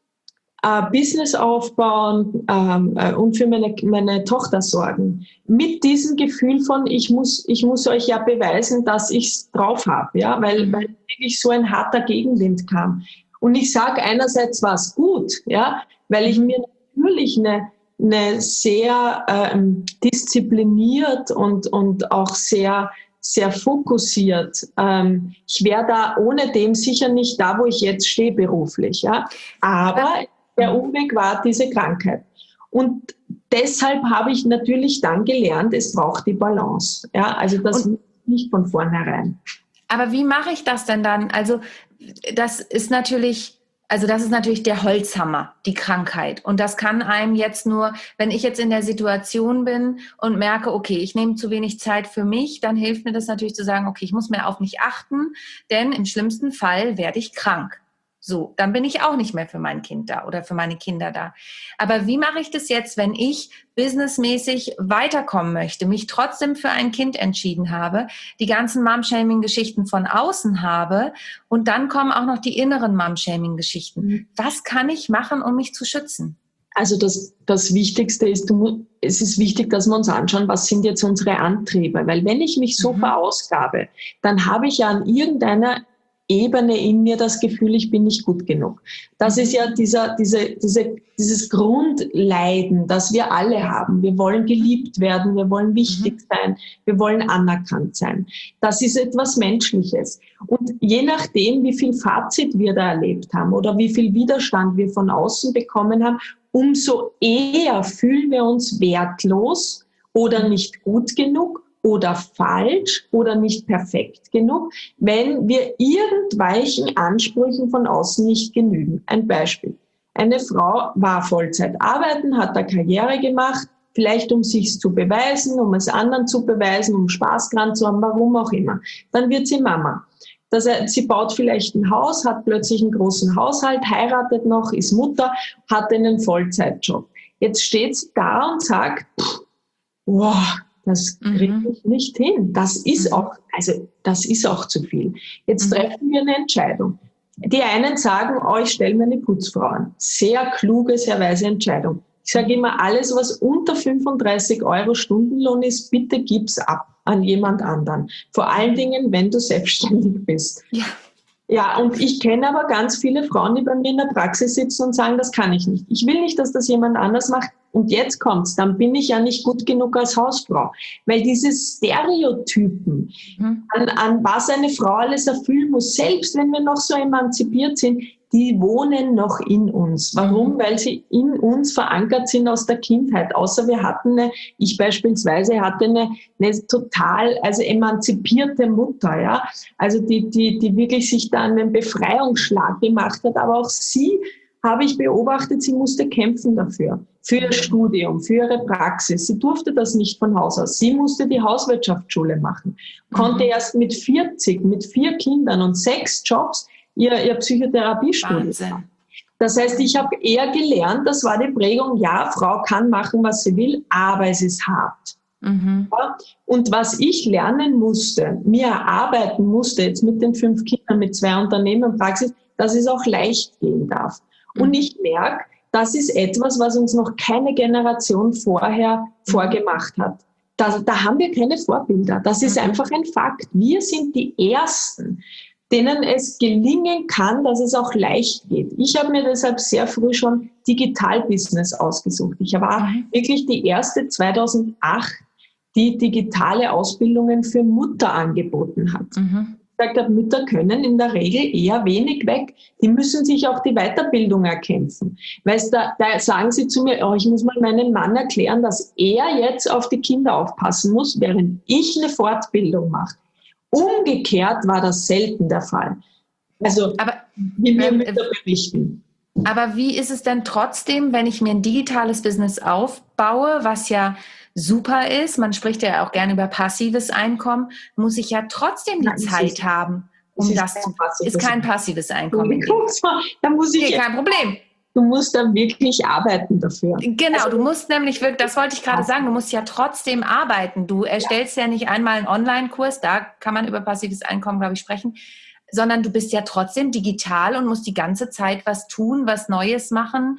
Business aufbauen und für meine Tochter sorgen. Mit diesem Gefühl von, ich muss euch ja beweisen, dass ich es drauf habe, ja, weil wirklich so ein harter Gegenwind kam. Und ich sage, einerseits war es gut, ja, weil ich mir natürlich eine sehr diszipliniert und auch sehr fokussiert. Ich wäre da ohne dem sicher nicht da, wo ich jetzt stehe beruflich, ja. Aber der Umweg war diese Krankheit. Und deshalb habe ich natürlich dann gelernt, es braucht die Balance. Ja, also das nicht von vornherein. Aber wie mache ich das denn dann? Also das ist natürlich der Holzhammer, die Krankheit. Und das kann einem jetzt nur, wenn ich jetzt in der Situation bin und merke, okay, ich nehme zu wenig Zeit für mich, dann hilft mir das natürlich zu sagen, okay, ich muss mehr auf mich achten, denn im schlimmsten Fall werde ich krank. So, dann bin ich auch nicht mehr für mein Kind da oder für meine Kinder da. Aber wie mache ich das jetzt, wenn ich businessmäßig weiterkommen möchte, mich trotzdem für ein Kind entschieden habe, die ganzen Mom-Shaming-Geschichten von außen habe und dann kommen auch noch die inneren Mom-Shaming-Geschichten. Was kann ich machen, um mich zu schützen? Also das Wichtigste ist, es ist wichtig, dass wir uns anschauen, was sind jetzt unsere Antriebe. Weil wenn ich mich so verausgabe, dann habe ich ja an irgendeiner Ebene in mir das Gefühl, ich bin nicht gut genug. Das ist ja dieses Grundleiden, das wir alle haben. Wir wollen geliebt werden, wir wollen wichtig sein, wir wollen anerkannt sein. Das ist etwas Menschliches. Und je nachdem, wie viel Fazit wir da erlebt haben oder wie viel Widerstand wir von außen bekommen haben, umso eher fühlen wir uns wertlos oder nicht gut genug oder falsch oder nicht perfekt genug, wenn wir irgendwelchen Ansprüchen von außen nicht genügen. Ein Beispiel. Eine Frau war Vollzeit arbeiten, hat da Karriere gemacht, vielleicht um sich zu beweisen, um es anderen zu beweisen, um Spaß dran zu haben, warum auch immer. Dann wird sie Mama. Das heißt, sie baut vielleicht ein Haus, hat plötzlich einen großen Haushalt, heiratet noch, ist Mutter, hat einen Vollzeitjob. Jetzt steht sie da und sagt, wow, das kriege ich nicht hin. Das ist auch zu viel. Jetzt treffen wir eine Entscheidung. Die einen sagen, ich stelle mir eine Putzfrau an. Sehr kluge, sehr weise Entscheidung. Ich sage immer, alles, was unter 35 € Stundenlohn ist, bitte gib's ab an jemand anderen. Vor allen Dingen, wenn du selbstständig bist. Ja, und ich kenne aber ganz viele Frauen, die bei mir in der Praxis sitzen und sagen, das kann ich nicht. Ich will nicht, dass das jemand anders macht. Und jetzt kommt's, dann bin ich ja nicht gut genug als Hausfrau. Weil diese Stereotypen, an was eine Frau alles erfüllen muss, selbst wenn wir noch so emanzipiert sind, die wohnen noch in uns. Warum? Weil sie in uns verankert sind aus der Kindheit. Außer wir hatten ich beispielsweise hatte eine total, emanzipierte Mutter, ja. Also die wirklich sich da einen Befreiungsschlag gemacht hat. Aber auch sie, habe ich beobachtet, sie musste kämpfen dafür. Für ihr Studium, für ihre Praxis. Sie durfte das nicht von Haus aus. Sie musste die Hauswirtschaftsschule machen. Konnte erst mit 40, mit 4 Kindern und 6 Jobs ihr Psychotherapiestudium machen. Das heißt, ich habe eher gelernt, das war die Prägung, ja, Frau kann machen, was sie will, aber es ist hart. Ja? Und was ich lernen musste, mir erarbeiten musste, jetzt mit den 5 Kindern, mit 2 Unternehmen Praxis, dass es auch leicht gehen darf. Und ich merke, das ist etwas, was uns noch keine Generation vorher vorgemacht hat. Da haben wir keine Vorbilder. Das ist einfach ein Fakt. Wir sind die Ersten, denen es gelingen kann, dass es auch leicht geht. Ich habe mir deshalb sehr früh schon Digital-Business ausgesucht. Ich war wirklich die erste 2008, die digitale Ausbildungen für Mutter angeboten hat. Gesagt habe, Mütter können in der Regel eher wenig weg. Die müssen sich auch die Weiterbildung erkämpfen. Weißt du, da sagen sie zu mir, ich muss mal meinem Mann erklären, dass er jetzt auf die Kinder aufpassen muss, während ich eine Fortbildung mache. Umgekehrt war das selten der Fall. Also, wie mir Mütter berichten. Aber wie ist es denn trotzdem, wenn ich mir ein digitales Business aufbaue, was ja super ist, man spricht ja auch gerne über passives Einkommen, muss ich ja trotzdem die Zeit haben, um das zu... Ist kein passives Einkommen. Da muss ich kein Problem. Du musst dann wirklich arbeiten dafür. Genau, du musst nämlich wirklich, das wollte ich gerade sagen, du musst ja trotzdem arbeiten. Du erstellst ja nicht einmal einen Online-Kurs, da kann man über passives Einkommen, glaube ich, sprechen, sondern du bist ja trotzdem digital und musst die ganze Zeit was tun, was Neues machen.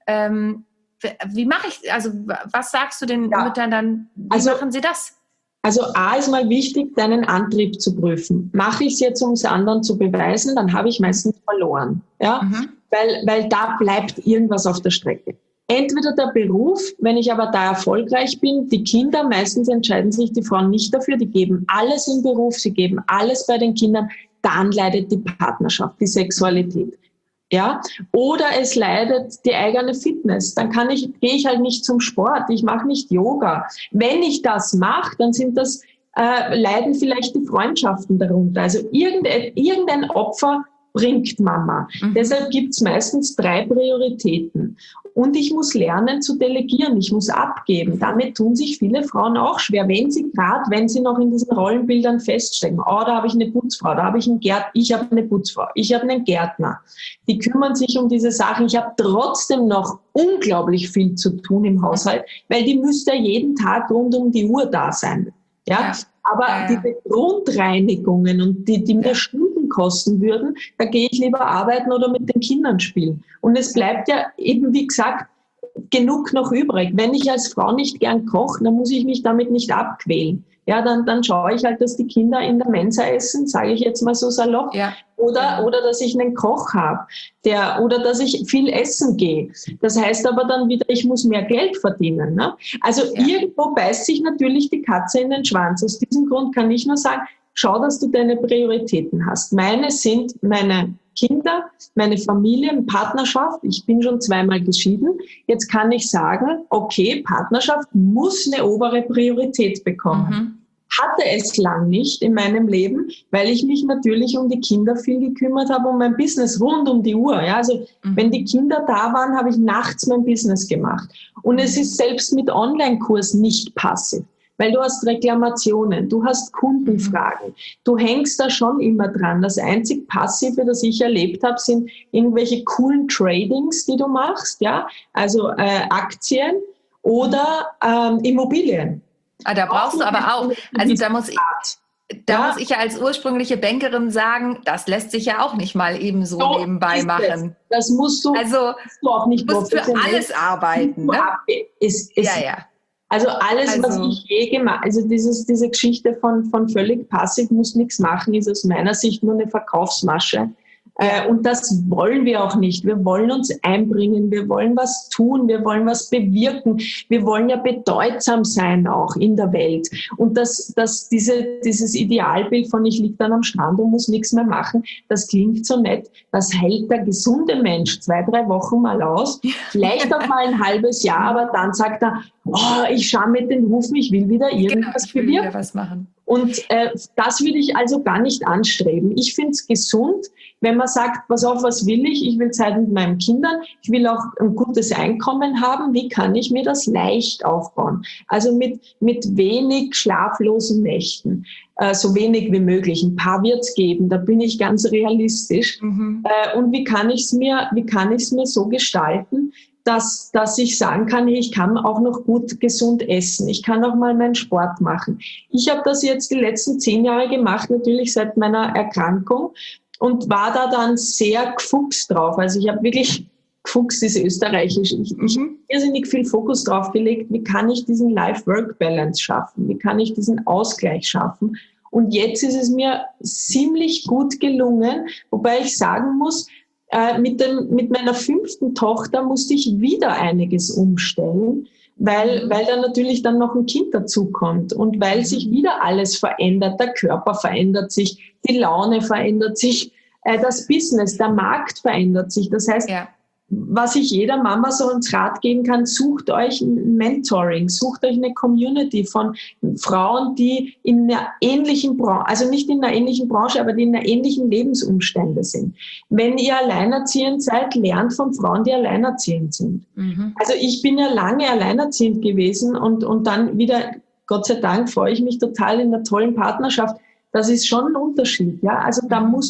Wie mache ich, also was sagst du den Müttern dann, wie machen sie das? Also A ist mal wichtig, deinen Antrieb zu prüfen. Mache ich es jetzt, um es anderen zu beweisen, dann habe ich meistens verloren. Ja? Weil da bleibt irgendwas auf der Strecke. Entweder der Beruf, wenn ich aber da erfolgreich bin, die Kinder, meistens entscheiden sich die Frauen nicht dafür, die geben alles im Beruf, sie geben alles bei den Kindern, dann leidet die Partnerschaft, die Sexualität. Ja? Oder es leidet die eigene Fitness. Dann gehe ich halt nicht zum Sport, ich mache nicht Yoga. Wenn ich das mache, dann leiden vielleicht die Freundschaften darunter. Also irgendein Opfer bringt Mama. Deshalb gibt es meistens 3 Prioritäten. Und ich muss lernen zu delegieren, ich muss abgeben. Damit tun sich viele Frauen auch schwer, wenn sie noch in diesen Rollenbildern feststecken. Da habe ich eine Putzfrau, da habe ich ich habe eine Putzfrau, ich habe einen Gärtner. Die kümmern sich um diese Sachen. Ich habe trotzdem noch unglaublich viel zu tun im Haushalt, weil die müsste jeden Tag rund um die Uhr da sein. Ja? Aber diese Grundreinigungen und die mir Stunden kosten würden, da gehe ich lieber arbeiten oder mit den Kindern spielen. Und es bleibt ja eben, wie gesagt, genug noch übrig. Wenn ich als Frau nicht gern koche, dann muss ich mich damit nicht abquälen. Ja, dann schaue ich halt, dass die Kinder in der Mensa essen, sage ich jetzt mal so salopp. Oder dass ich einen Koch habe, oder dass ich viel essen gehe. Das heißt aber dann wieder, ich muss mehr Geld verdienen. Ne? Also irgendwo beißt sich natürlich die Katze in den Schwanz. Aus diesem Grund kann ich nur sagen, schau, dass du deine Prioritäten hast. Meine sind meine Kinder, meine Familie, Partnerschaft. Ich bin schon 2-mal geschieden. Jetzt kann ich sagen, okay, Partnerschaft muss eine obere Priorität bekommen. Hatte es lang nicht in meinem Leben, weil ich mich natürlich um die Kinder viel gekümmert habe, um mein Business rund um die Uhr. Ja, also wenn die Kinder da waren, habe ich nachts mein Business gemacht. Und es ist selbst mit Online-Kurs nicht passiv, weil du hast Reklamationen, du hast Kundenfragen, du hängst da schon immer dran. Das einzig Passive, das ich erlebt habe, sind irgendwelche coolen Tradings, die du machst, ja, also Aktien oder Immobilien. Da brauchst du aber auch, also da muss ich ja als ursprüngliche Bankerin sagen, das lässt sich ja auch nicht mal eben so nebenbei machen. Das musst du, auch nicht für alles arbeiten. Ne? Also alles, was ich je gemacht habe, also diese Geschichte von völlig passiv, muss nichts machen, ist aus meiner Sicht nur eine Verkaufsmasche. Und das wollen wir auch nicht. Wir wollen uns einbringen, wir wollen was tun, wir wollen was bewirken, wir wollen ja bedeutsam sein auch in der Welt. Und dieses Idealbild von ich liege dann am Strand und muss nichts mehr machen, das klingt so nett. Das hält der gesunde Mensch 2-3 Wochen mal aus, vielleicht auch mal ein halbes Jahr, aber dann sagt er, ich schaue mit den Hufen, ich will wieder irgendwas bewirken. Wieder was machen. Und das würde ich also gar nicht anstreben. Ich finde es gesund, wenn man sagt, pass auf, was will ich? Ich will Zeit mit meinen Kindern, ich will auch ein gutes Einkommen haben. Wie kann ich mir das leicht aufbauen? Also mit wenig schlaflosen Nächten, so wenig wie möglich. Ein paar wird es geben, da bin ich ganz realistisch. Und wie kann ich es mir so gestalten, dass ich sagen kann, ich kann auch noch gut gesund essen. Ich kann auch mal meinen Sport machen. Ich habe das jetzt die letzten 10 Jahre gemacht, natürlich seit meiner Erkrankung, und war da dann sehr gefuchst drauf. Also ich habe wirklich, gefuchst ist österreichisch, ich habe irrsinnig viel Fokus drauf gelegt, wie kann ich diesen Life-Work-Balance schaffen? Wie kann ich diesen Ausgleich schaffen? Und jetzt ist es mir ziemlich gut gelungen, wobei ich sagen muss, mit meiner 5. Tochter musste ich wieder einiges umstellen, weil da natürlich dann noch ein Kind dazukommt und weil sich wieder alles verändert, der Körper verändert sich, die Laune verändert sich, das Business, der Markt verändert sich. Das heißt, was ich jeder Mama so ins Rat geben kann, sucht euch ein Mentoring, sucht euch eine Community von Frauen, die in einer ähnlichen Branche, also nicht in einer ähnlichen Branche, aber die in einer ähnlichen Lebensumstände sind. Wenn ihr alleinerziehend seid, lernt von Frauen, die alleinerziehend sind. Also ich bin ja lange alleinerziehend gewesen und dann wieder, Gott sei Dank, freue ich mich total in einer tollen Partnerschaft. Das ist schon ein Unterschied, ja. Also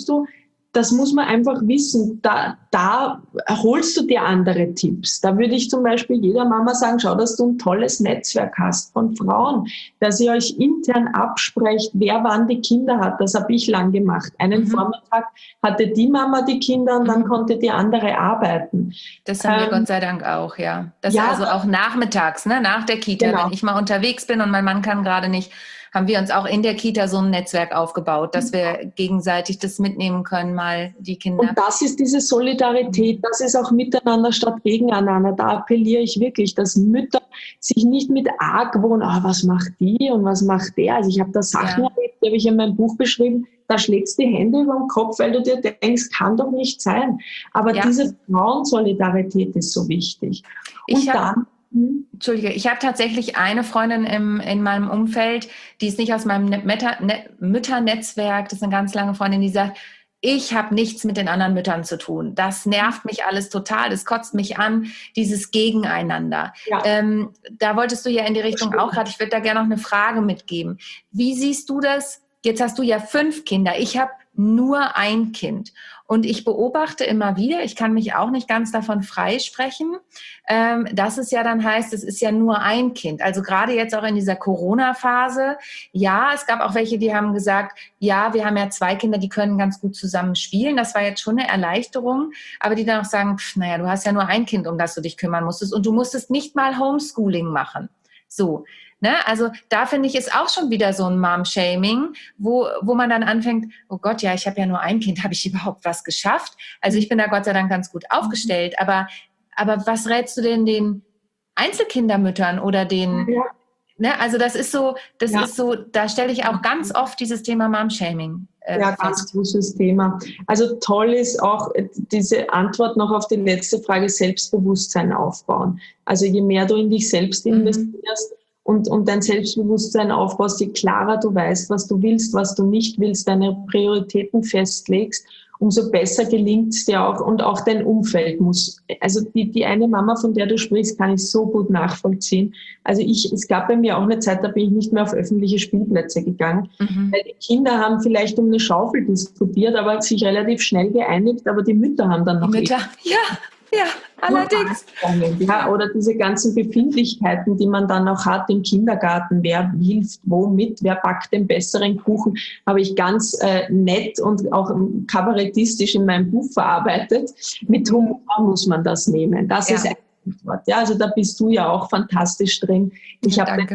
das muss man einfach wissen. Da holst du dir andere Tipps. Da würde ich zum Beispiel jeder Mama sagen, schau, dass du ein tolles Netzwerk hast von Frauen, dass ihr euch intern absprecht, wer wann die Kinder hat. Das habe ich lang gemacht. Einen Vormittag hatte die Mama die Kinder und dann konnte die andere arbeiten. Das haben wir Gott sei Dank auch, ja. Das also auch nachmittags, ne, nach der Kita, wenn ich mal unterwegs bin und mein Mann kann gerade nicht, haben wir uns auch in der Kita so ein Netzwerk aufgebaut, dass wir gegenseitig das mitnehmen können, mal die Kinder. Und das ist diese Solidarität, das ist auch miteinander statt gegeneinander. Da appelliere ich wirklich, dass Mütter sich nicht mit Argwohn, was macht die und was macht der. Also ich habe da Sachen erlebt, die habe ich in meinem Buch beschrieben, da schlägst du die Hände über den Kopf, weil du dir denkst, kann doch nicht sein. Aber diese Frauensolidarität ist so wichtig. Entschuldige, ich habe tatsächlich eine Freundin in meinem Umfeld, die ist nicht aus meinem Mütternetzwerk, das ist eine ganz lange Freundin, die sagt, ich habe nichts mit den anderen Müttern zu tun. Das nervt mich alles total, das kotzt mich an, dieses Gegeneinander. Ja. Da wolltest du ja in die Richtung auch gerade, ich würde da gerne noch eine Frage mitgeben. Wie siehst du das? Jetzt hast du ja 5 Kinder, ich habe nur ein Kind. Und ich beobachte immer wieder, ich kann mich auch nicht ganz davon freisprechen, dass es ja dann heißt, es ist ja nur ein Kind. Also gerade jetzt auch in dieser Corona-Phase, ja, es gab auch welche, die haben gesagt, ja, wir haben ja 2 Kinder, die können ganz gut zusammen spielen. Das war jetzt schon eine Erleichterung. Aber die dann auch sagen, naja, du hast ja nur ein Kind, um das du dich kümmern musstest. Und du musstest nicht mal Homeschooling machen. So. Ne? Also da finde ich, ist auch schon wieder so ein Mom-Shaming, wo man dann anfängt, oh Gott, ja, ich habe ja nur ein Kind, habe ich überhaupt was geschafft? Also ich bin da Gott sei Dank ganz gut aufgestellt, aber was rätst du denn den Einzelkindermüttern oder den, ne? Also das ist so, da stelle ich auch ganz oft dieses Thema Mom-Shaming fest. Ganz großes Thema. Also toll ist auch diese Antwort noch auf die letzte Frage, Selbstbewusstsein aufbauen. Also je mehr du in dich selbst investierst, und dein Selbstbewusstsein aufbaust, je klarer du weißt, was du willst, was du nicht willst, deine Prioritäten festlegst, umso besser gelingt es dir auch und auch dein Umfeld muss. Also die eine Mama, von der du sprichst, kann ich so gut nachvollziehen. Also es gab bei mir auch eine Zeit, da bin ich nicht mehr auf öffentliche Spielplätze gegangen, weil die Kinder haben vielleicht um eine Schaufel diskutiert, aber sich relativ schnell geeinigt, aber die Mütter haben dann noch... Ja, allerdings. Ja, oder diese ganzen Befindlichkeiten, die man dann auch hat im Kindergarten. Wer hilft womit, wer backt den besseren Kuchen, habe ich ganz nett und auch kabarettistisch in meinem Buch verarbeitet. Mit Humor muss man das nehmen. Das ist ein Wort. Ja, also da bist du ja auch fantastisch drin. Ich habe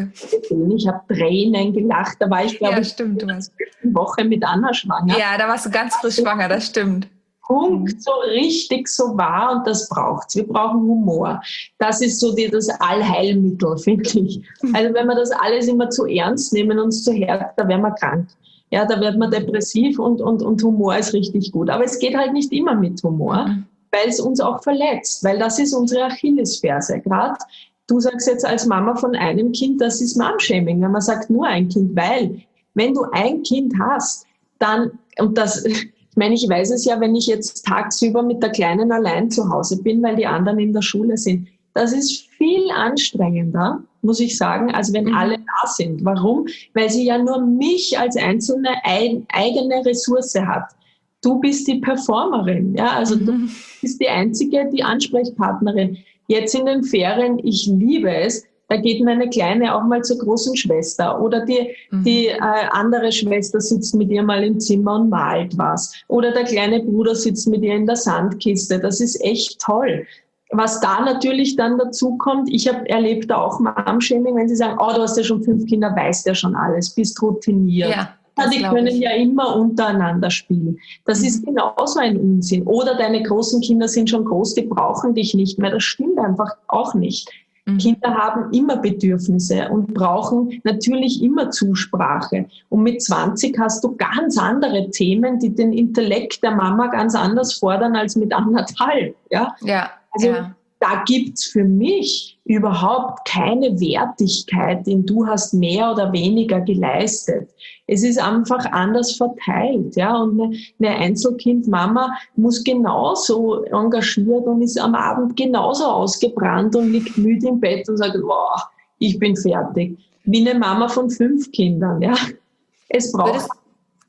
Tränen gelacht. Da war ich, glaube ich, eine Woche mit Anna schwanger. Ja, da warst du ganz frisch schwanger, das stimmt. Punkt, so richtig, so wahr, und das braucht's. Wir brauchen Humor. Das ist so das Allheilmittel, finde ich. Also wenn wir das alles immer zu ernst nehmen und zu hart, da werden wir krank. Ja, da wird man depressiv und Humor ist richtig gut. Aber es geht halt nicht immer mit Humor, weil es uns auch verletzt, weil das ist unsere Achillesferse. Gerade du sagst jetzt als Mama von einem Kind, das ist Mom-Shaming, wenn man sagt nur ein Kind, weil wenn du ein Kind hast, dann, und das... Ich meine, ich weiß es ja, wenn ich jetzt tagsüber mit der Kleinen allein zu Hause bin, weil die anderen in der Schule sind. Das ist viel anstrengender, muss ich sagen, als wenn alle da sind. Warum? Weil sie ja nur mich als einzelne eigene Ressource hat. Du bist die Performerin, ja, also du bist die einzige, die Ansprechpartnerin. Jetzt in den Ferien, ich liebe es, da geht meine Kleine auch mal zur großen Schwester oder die andere Schwester sitzt mit ihr mal im Zimmer und malt was. Oder der kleine Bruder sitzt mit ihr in der Sandkiste. Das ist echt toll. Was da natürlich dann dazu kommt, ich habe erlebt da auch Mom-Shaming, wenn sie sagen, oh, du hast ja schon 5 Kinder, weißt ja schon alles, bist routiniert. Ja. Die können ja immer untereinander spielen. Das ist genauso ein Unsinn. Oder deine großen Kinder sind schon groß, die brauchen dich nicht mehr. Das stimmt einfach auch nicht. Mhm. Kinder haben immer Bedürfnisse und brauchen natürlich immer Zusprache. Und mit 20 hast du ganz andere Themen, die den Intellekt der Mama ganz anders fordern als mit 1,5. Ja? Ja, Also ja. da gibt's für mich überhaupt keine Wertigkeit, in du hast mehr oder weniger geleistet. Es ist einfach anders verteilt. Ja? Und eine Einzelkindmama muss genauso engagiert und ist am Abend genauso ausgebrannt und liegt müde im Bett und sagt, wow, ich bin fertig. Wie eine Mama von 5 Kindern. Ja? Es braucht... Würdest,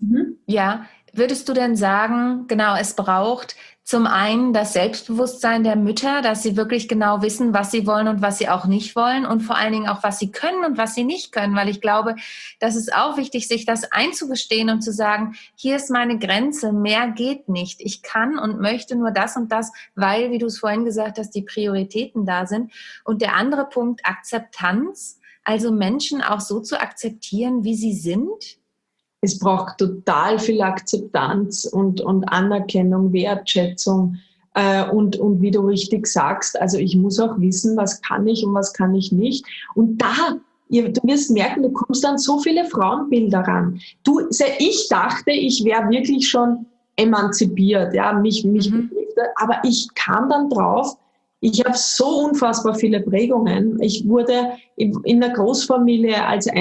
ja, würdest du denn sagen, genau, es braucht zum einen das Selbstbewusstsein der Mütter, dass sie wirklich genau wissen, was sie wollen und was sie auch nicht wollen und vor allen Dingen auch, was sie können und was sie nicht können, weil ich glaube, das ist auch wichtig, sich das einzugestehen und zu sagen, hier ist meine Grenze, mehr geht nicht. Ich kann und möchte nur das und das, weil, wie du es vorhin gesagt hast, die Prioritäten da sind. Und der andere Punkt, Akzeptanz, also Menschen auch so zu akzeptieren, wie sie sind. Es braucht total viel Akzeptanz und Anerkennung, Wertschätzung und wie du richtig sagst, also ich muss auch wissen, was kann ich und was kann ich nicht. Und da, du wirst merken, du kommst an so viele Frauenbilder ran. Ich dachte, ich wäre wirklich schon emanzipiert, ja, aber ich kam dann drauf, ich habe so unfassbar viele Prägungen. Ich wurde in der Großfamilie also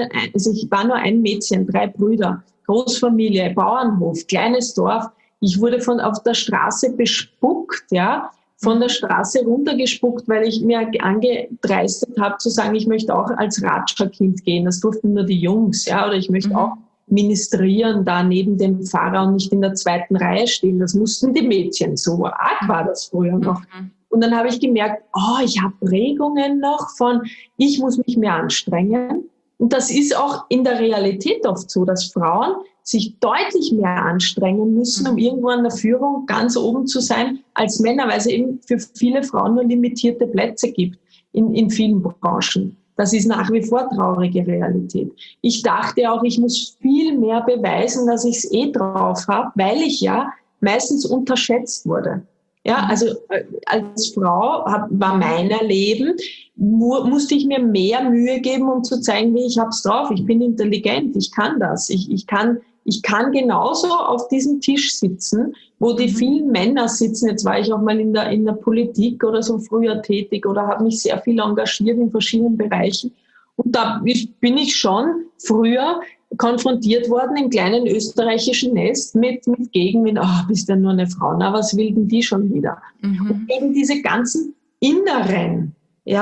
ich war nur ein Mädchen, 3 Brüder, Großfamilie, Bauernhof, kleines Dorf. Ich wurde auf der Straße bespuckt, ja, von der Straße runtergespuckt, weil ich mir angedreistet habe zu sagen, ich möchte auch als Ratscherkind gehen. Das durften nur die Jungs, ja, oder ich möchte auch ministrieren da neben dem Pfarrer und nicht in der 2. Reihe stehen. Das mussten die Mädchen. So arg war das früher noch. Und dann habe ich gemerkt, ich habe Prägungen noch von, ich muss mich mehr anstrengen. Und das ist auch in der Realität oft so, dass Frauen sich deutlich mehr anstrengen müssen, um irgendwo an der Führung ganz oben zu sein, als Männer, weil es eben für viele Frauen nur limitierte Plätze gibt in vielen Branchen. Das ist nach wie vor traurige Realität. Ich dachte auch, ich muss viel mehr beweisen, dass ich es drauf habe, weil ich ja meistens unterschätzt wurde. Ja, also als Frau war mein Erleben, musste ich mir mehr Mühe geben, um zu zeigen, wie ich hab's drauf. Ich bin intelligent, ich kann das. Ich kann genauso auf diesem Tisch sitzen, wo die vielen Männer sitzen. Jetzt war ich auch mal in der Politik oder so früher tätig oder habe mich sehr viel engagiert in verschiedenen Bereichen. Und da bin ich schon früher konfrontiert worden im kleinen österreichischen Nest mit Gegenwind, bist ja nur eine Frau, na, was will denn die schon wieder? Und eben diese ganzen inneren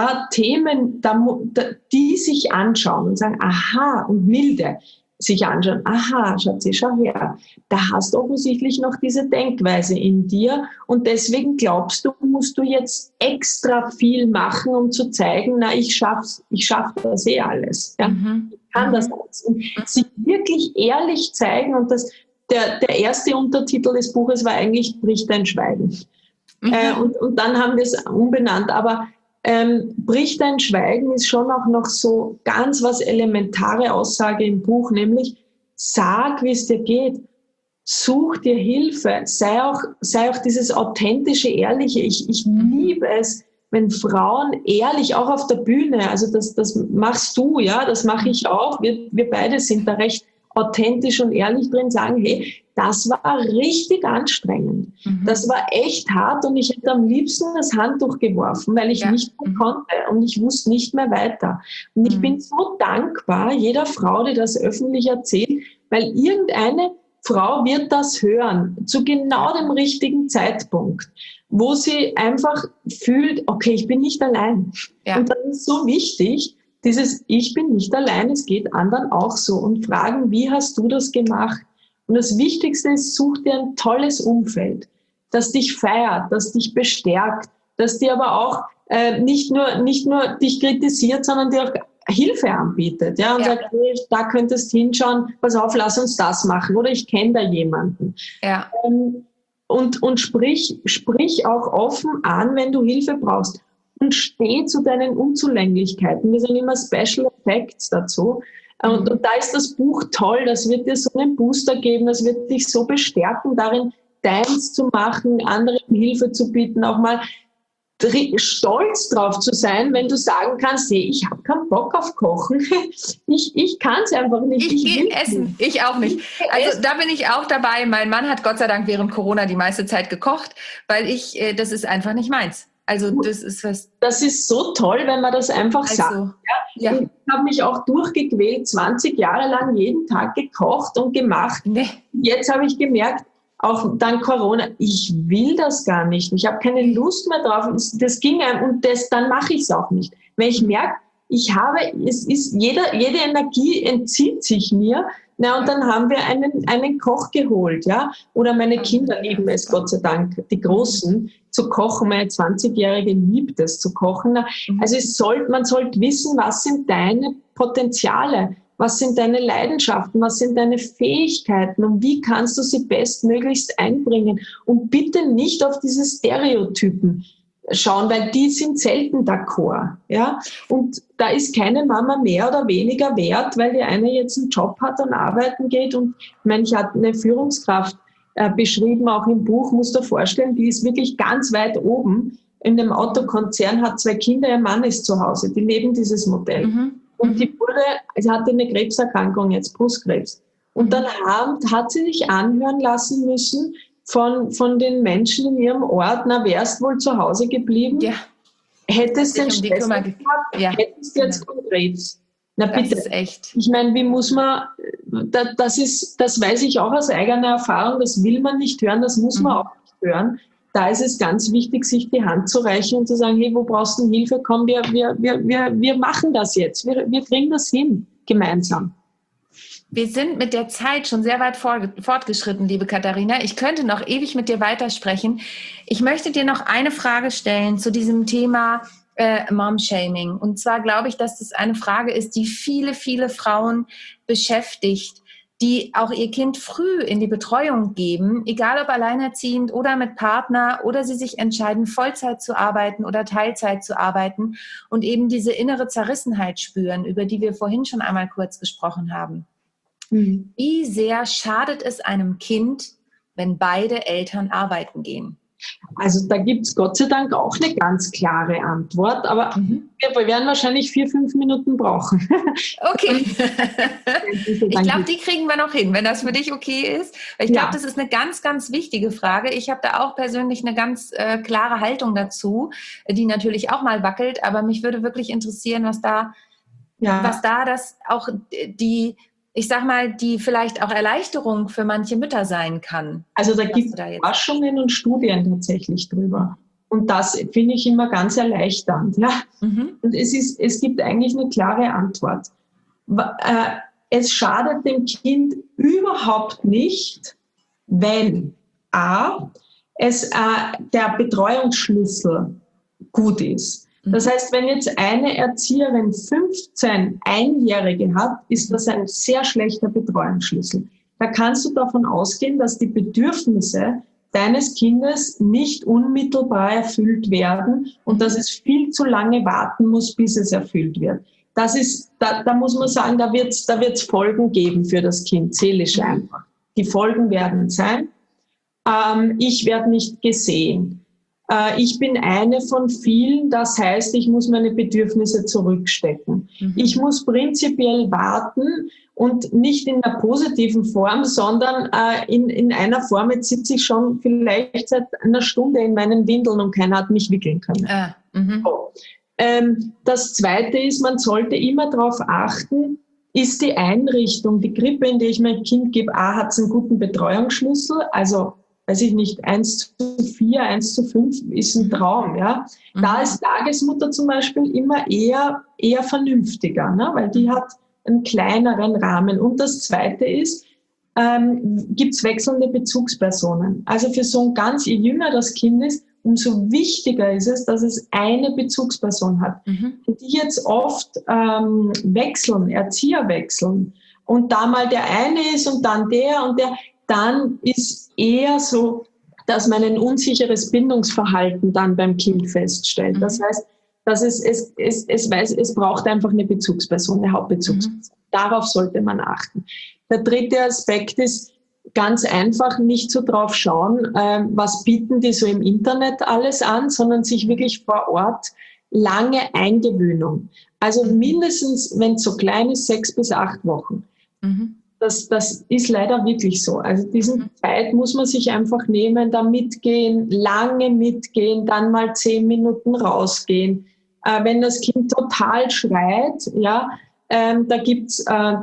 Themen, die sich anschauen und sagen, aha, und milde sich anschauen, aha, Schatzi, schau her, da hast du offensichtlich noch diese Denkweise in dir und deswegen glaubst du, musst du jetzt extra viel machen, um zu zeigen, na, ich schaff das alles. Ja? Ich kann das alles. Und sich wirklich ehrlich zeigen und der erste Untertitel des Buches war eigentlich Brich dein Schweigen. Und dann haben wir es umbenannt, aber Brich dein Schweigen ist schon auch noch so ganz was elementare Aussage im Buch, nämlich sag, wie es dir geht, such dir Hilfe, sei auch dieses authentische, ehrliche. Ich liebe es, wenn Frauen ehrlich, auch auf der Bühne, also das machst du, ja, das mache ich auch, wir beide sind da recht authentisch und ehrlich drin, sagen, hey, das war richtig anstrengend. Das war echt hart und ich hätte am liebsten das Handtuch geworfen, weil ich nicht mehr konnte und ich wusste nicht mehr weiter. Und ich bin so dankbar jeder Frau, die das öffentlich erzählt, weil irgendeine Frau wird das hören, zu genau dem richtigen Zeitpunkt, wo sie einfach fühlt, okay, ich bin nicht allein. Ja. Und das ist so wichtig, dieses Ich bin nicht allein, es geht anderen auch so und fragen, wie hast du das gemacht? Und das Wichtigste ist, such dir ein tolles Umfeld, das dich feiert, das dich bestärkt, das dir aber auch nicht nur dich kritisiert, sondern dir auch Hilfe anbietet, ja, und sagt, hey, da könntest du hinschauen, pass auf, lass uns das machen, oder ich kenne da jemanden. Ja. Und sprich auch offen an, wenn du Hilfe brauchst. Und steh zu deinen Unzulänglichkeiten. Wir sind immer Special Effects dazu. Und da ist das Buch toll, das wird dir so einen Booster geben, das wird dich so bestärken, darin deins zu machen, anderen Hilfe zu bieten, auch mal stolz drauf zu sein, wenn du sagen kannst, hey, ich habe keinen Bock auf Kochen. Ich kann es einfach nicht. Ich gehe essen. Ich auch nicht. Also da bin ich auch dabei. Mein Mann hat Gott sei Dank während Corona die meiste Zeit gekocht, weil das ist einfach nicht meins. Also das ist was. Das ist so toll, wenn man das einfach sagt. Ja? Ich habe mich auch durchgequält, 20 Jahre lang jeden Tag gekocht und gemacht. Nee. Jetzt habe ich gemerkt, auch dank Corona, ich will das gar nicht. Ich habe keine Lust mehr drauf. Das ging einem und dann mache ich es auch nicht. Wenn ich merke, jede Energie entzieht sich mir. Na, und dann haben wir einen Koch geholt, ja. Oder meine Kinder lieben es, Gott sei Dank, die Großen, zu kochen. Meine 20-Jährige liebt es zu kochen. Also man sollte wissen, was sind deine Potenziale? Was sind deine Leidenschaften? Was sind deine Fähigkeiten? Und wie kannst du sie bestmöglichst einbringen? Und bitte nicht auf diese Stereotypen schauen, weil die sind selten d'accord. Ja? Und da ist keine Mama mehr oder weniger wert, weil die eine jetzt einen Job hat und arbeiten geht. Und ich meine, ich hatte eine Führungskraft beschrieben, auch im Buch, musst du dir vorstellen, die ist wirklich ganz weit oben in einem Autokonzern, hat 2 Kinder, ihr Mann ist zu Hause. Die leben dieses Modell. Und die hatte eine Krebserkrankung jetzt, Brustkrebs. Und dann hat sie sich anhören lassen müssen von den Menschen in ihrem Ort, na, wärst wohl zu Hause geblieben? Ja. Hättest den Stress gehabt, hättest jetzt Krebs. Na bitte. Das ist echt. Ich meine, wie muss man, das weiß ich auch aus eigener Erfahrung, das will man nicht hören, das muss man auch nicht hören. Da ist es ganz wichtig, sich die Hand zu reichen und zu sagen, hey, wo brauchst du Hilfe? Komm, wir machen das jetzt. Wir kriegen das hin, gemeinsam. Wir sind mit der Zeit schon sehr weit fortgeschritten, liebe Katharina. Ich könnte noch ewig mit dir weitersprechen. Ich möchte dir noch eine Frage stellen zu diesem Thema Mom-Shaming. Und zwar glaube ich, dass das eine Frage ist, die viele, viele Frauen beschäftigt, die auch ihr Kind früh in die Betreuung geben, egal ob alleinerziehend oder mit Partner, oder sie sich entscheiden, Vollzeit zu arbeiten oder Teilzeit zu arbeiten und eben diese innere Zerrissenheit spüren, über die wir vorhin schon einmal kurz gesprochen haben. Wie sehr schadet es einem Kind, wenn beide Eltern arbeiten gehen? Also da gibt es Gott sei Dank auch eine ganz klare Antwort, aber wir werden wahrscheinlich 4-5 Minuten brauchen. Okay. Ich glaube, die kriegen wir noch hin, wenn das für dich okay ist. Ich glaube, das ist eine ganz, ganz wichtige Frage. Ich habe da auch persönlich eine ganz klare Haltung dazu, die natürlich auch mal wackelt, aber mich würde wirklich interessieren, was da das auch ich sag mal, die vielleicht auch Erleichterung für manche Mütter sein kann. Also da gibt es Forschungen und Studien tatsächlich drüber. Und das finde ich immer ganz erleichternd. Ja? Und es gibt eigentlich eine klare Antwort. Es schadet dem Kind überhaupt nicht, wenn der Betreuungsschlüssel gut ist. Das heißt, wenn jetzt eine Erzieherin 15 Einjährige hat, ist das ein sehr schlechter Betreuungsschlüssel. Da kannst du davon ausgehen, dass die Bedürfnisse deines Kindes nicht unmittelbar erfüllt werden und dass es viel zu lange warten muss, bis es erfüllt wird. Da muss man sagen, da wird's Folgen geben für das Kind, seelisch einfach. Die Folgen werden sein, ich werde nicht gesehen. Ich bin eine von vielen, das heißt, ich muss meine Bedürfnisse zurückstecken. Ich muss prinzipiell warten und nicht in der positiven Form, sondern in einer Form, jetzt sitze ich schon vielleicht seit einer Stunde in meinen Windeln und keiner hat mich wickeln können. So. Das Zweite ist, man sollte immer darauf achten, ist die Einrichtung, die Krippe, in der ich mein Kind gebe, hat es einen guten Betreuungsschlüssel, also weiß ich nicht, 1:4, 1:5 ist ein Traum. Ja? Da ist Tagesmutter zum Beispiel immer eher vernünftiger, ne? Weil die hat einen kleineren Rahmen. Und das Zweite ist, gibt es wechselnde Bezugspersonen. Also für so ein ganz, je jünger das Kind ist, umso wichtiger ist es, dass es eine Bezugsperson hat. Die jetzt oft wechseln, Erzieher wechseln und da mal der eine ist und dann der und der, dann ist eher so, dass man ein unsicheres Bindungsverhalten dann beim Kind feststellt. Das heißt, dass es braucht einfach eine Bezugsperson, eine Hauptbezugsperson. Darauf sollte man achten. Der dritte Aspekt ist, ganz einfach nicht so drauf schauen, was bieten die so im Internet alles an, sondern sich wirklich vor Ort lange Eingewöhnung. Also mindestens, wenn es so klein ist, 6 bis 8 Wochen. Mhm. Das ist leider wirklich so. Also diese Zeit muss man sich einfach nehmen, da mitgehen, lange mitgehen, dann mal 10 Minuten rausgehen. Wenn das Kind total schreit, ja, da gibt's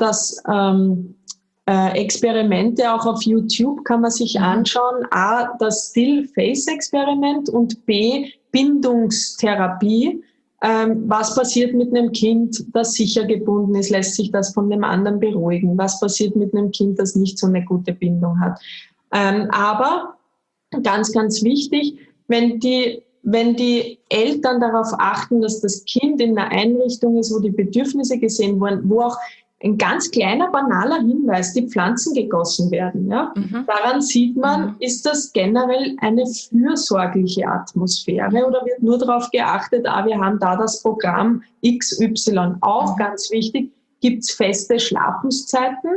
Experimente auch auf YouTube, kann man sich anschauen. A, das Still-Face-Experiment und B, Bindungstherapie. Was passiert mit einem Kind, das sicher gebunden ist? Lässt sich das von dem anderen beruhigen? Was passiert mit einem Kind, das nicht so eine gute Bindung hat? Aber ganz, ganz wichtig, wenn die Eltern darauf achten, dass das Kind in einer Einrichtung ist, wo die Bedürfnisse gesehen wurden, wo auch ein ganz kleiner, banaler Hinweis, die Pflanzen gegossen werden. Ja? Daran sieht man, ist das generell eine fürsorgliche Atmosphäre oder wird nur darauf geachtet, wir haben da das Programm XY. Auch ganz wichtig, gibt es feste Schlafenszeiten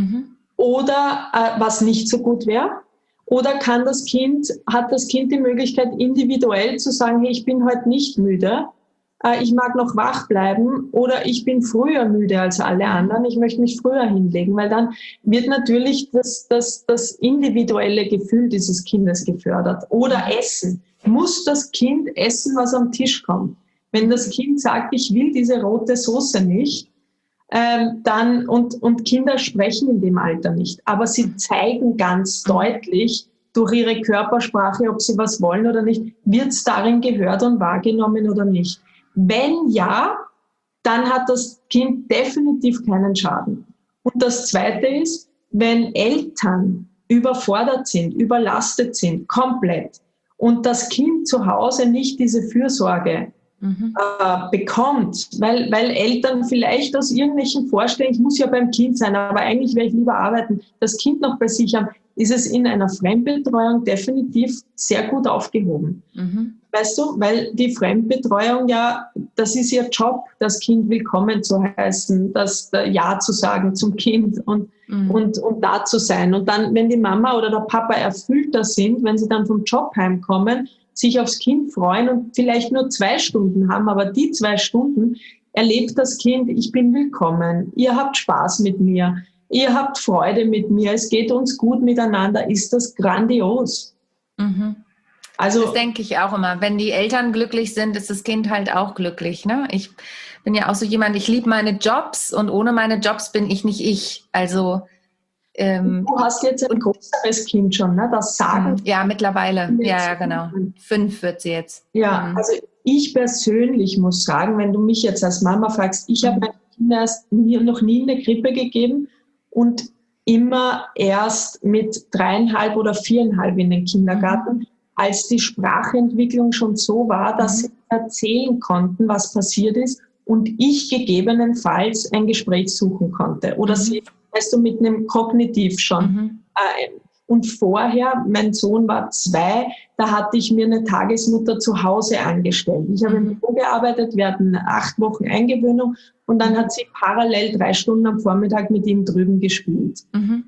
oder was nicht so gut wäre? Oder hat das Kind die Möglichkeit, individuell zu sagen, hey, ich bin heute nicht müde, ich mag noch wach bleiben oder ich bin früher müde als alle anderen, ich möchte mich früher hinlegen, weil dann wird natürlich das individuelle Gefühl dieses Kindes gefördert. Oder Essen. Muss das Kind essen, was am Tisch kommt? Wenn das Kind sagt, ich will diese rote Soße nicht, dann und Kinder sprechen in dem Alter nicht, aber sie zeigen ganz deutlich durch ihre Körpersprache, ob sie was wollen oder nicht, wird es darin gehört und wahrgenommen oder nicht. Wenn ja, dann hat das Kind definitiv keinen Schaden. Und das Zweite ist, wenn Eltern überfordert sind, überlastet sind, komplett, und das Kind zu Hause nicht diese Fürsorge bekommt, weil Eltern vielleicht aus irgendwelchen Vorstellungen, ich muss ja beim Kind sein, aber eigentlich werde ich lieber arbeiten, das Kind noch bei sich haben, ist es in einer Fremdbetreuung definitiv sehr gut aufgehoben. Weißt du, weil die Fremdbetreuung ja, das ist ihr Job, das Kind willkommen zu heißen, das Ja zu sagen zum Kind und da zu sein. Und dann, wenn die Mama oder der Papa erfüllter sind, wenn sie dann vom Job heimkommen, sich aufs Kind freuen und vielleicht nur 2 Stunden haben, aber die 2 Stunden erlebt das Kind, ich bin willkommen, ihr habt Spaß mit mir, ihr habt Freude mit mir, es geht uns gut miteinander, ist das grandios. Also, das denke ich auch immer. Wenn die Eltern glücklich sind, ist das Kind halt auch glücklich. Ne? Ich bin ja auch so jemand, ich liebe meine Jobs und ohne meine Jobs bin ich nicht ich. Also du hast jetzt ein größeres Kind schon, ne? Das sagen. Ja, mittlerweile. Ja, genau. 5 wird sie jetzt. Ja, also ich persönlich muss sagen, wenn du mich jetzt als Mama fragst, ich habe meinen Kindern noch nie eine Krippe gegeben und immer erst mit 3,5 oder 4,5 in den Kindergarten, als die Sprachentwicklung schon so war, dass sie erzählen konnten, was passiert ist und ich gegebenenfalls ein Gespräch suchen konnte oder sie, weißt du, mit einem Kognitiv schon. Und vorher, mein Sohn war 2, da hatte ich mir eine Tagesmutter zu Hause angestellt. Ich habe im Büro gearbeitet, wir hatten 8 Wochen Eingewöhnung und dann hat sie parallel 3 Stunden am Vormittag mit ihm drüben gespielt.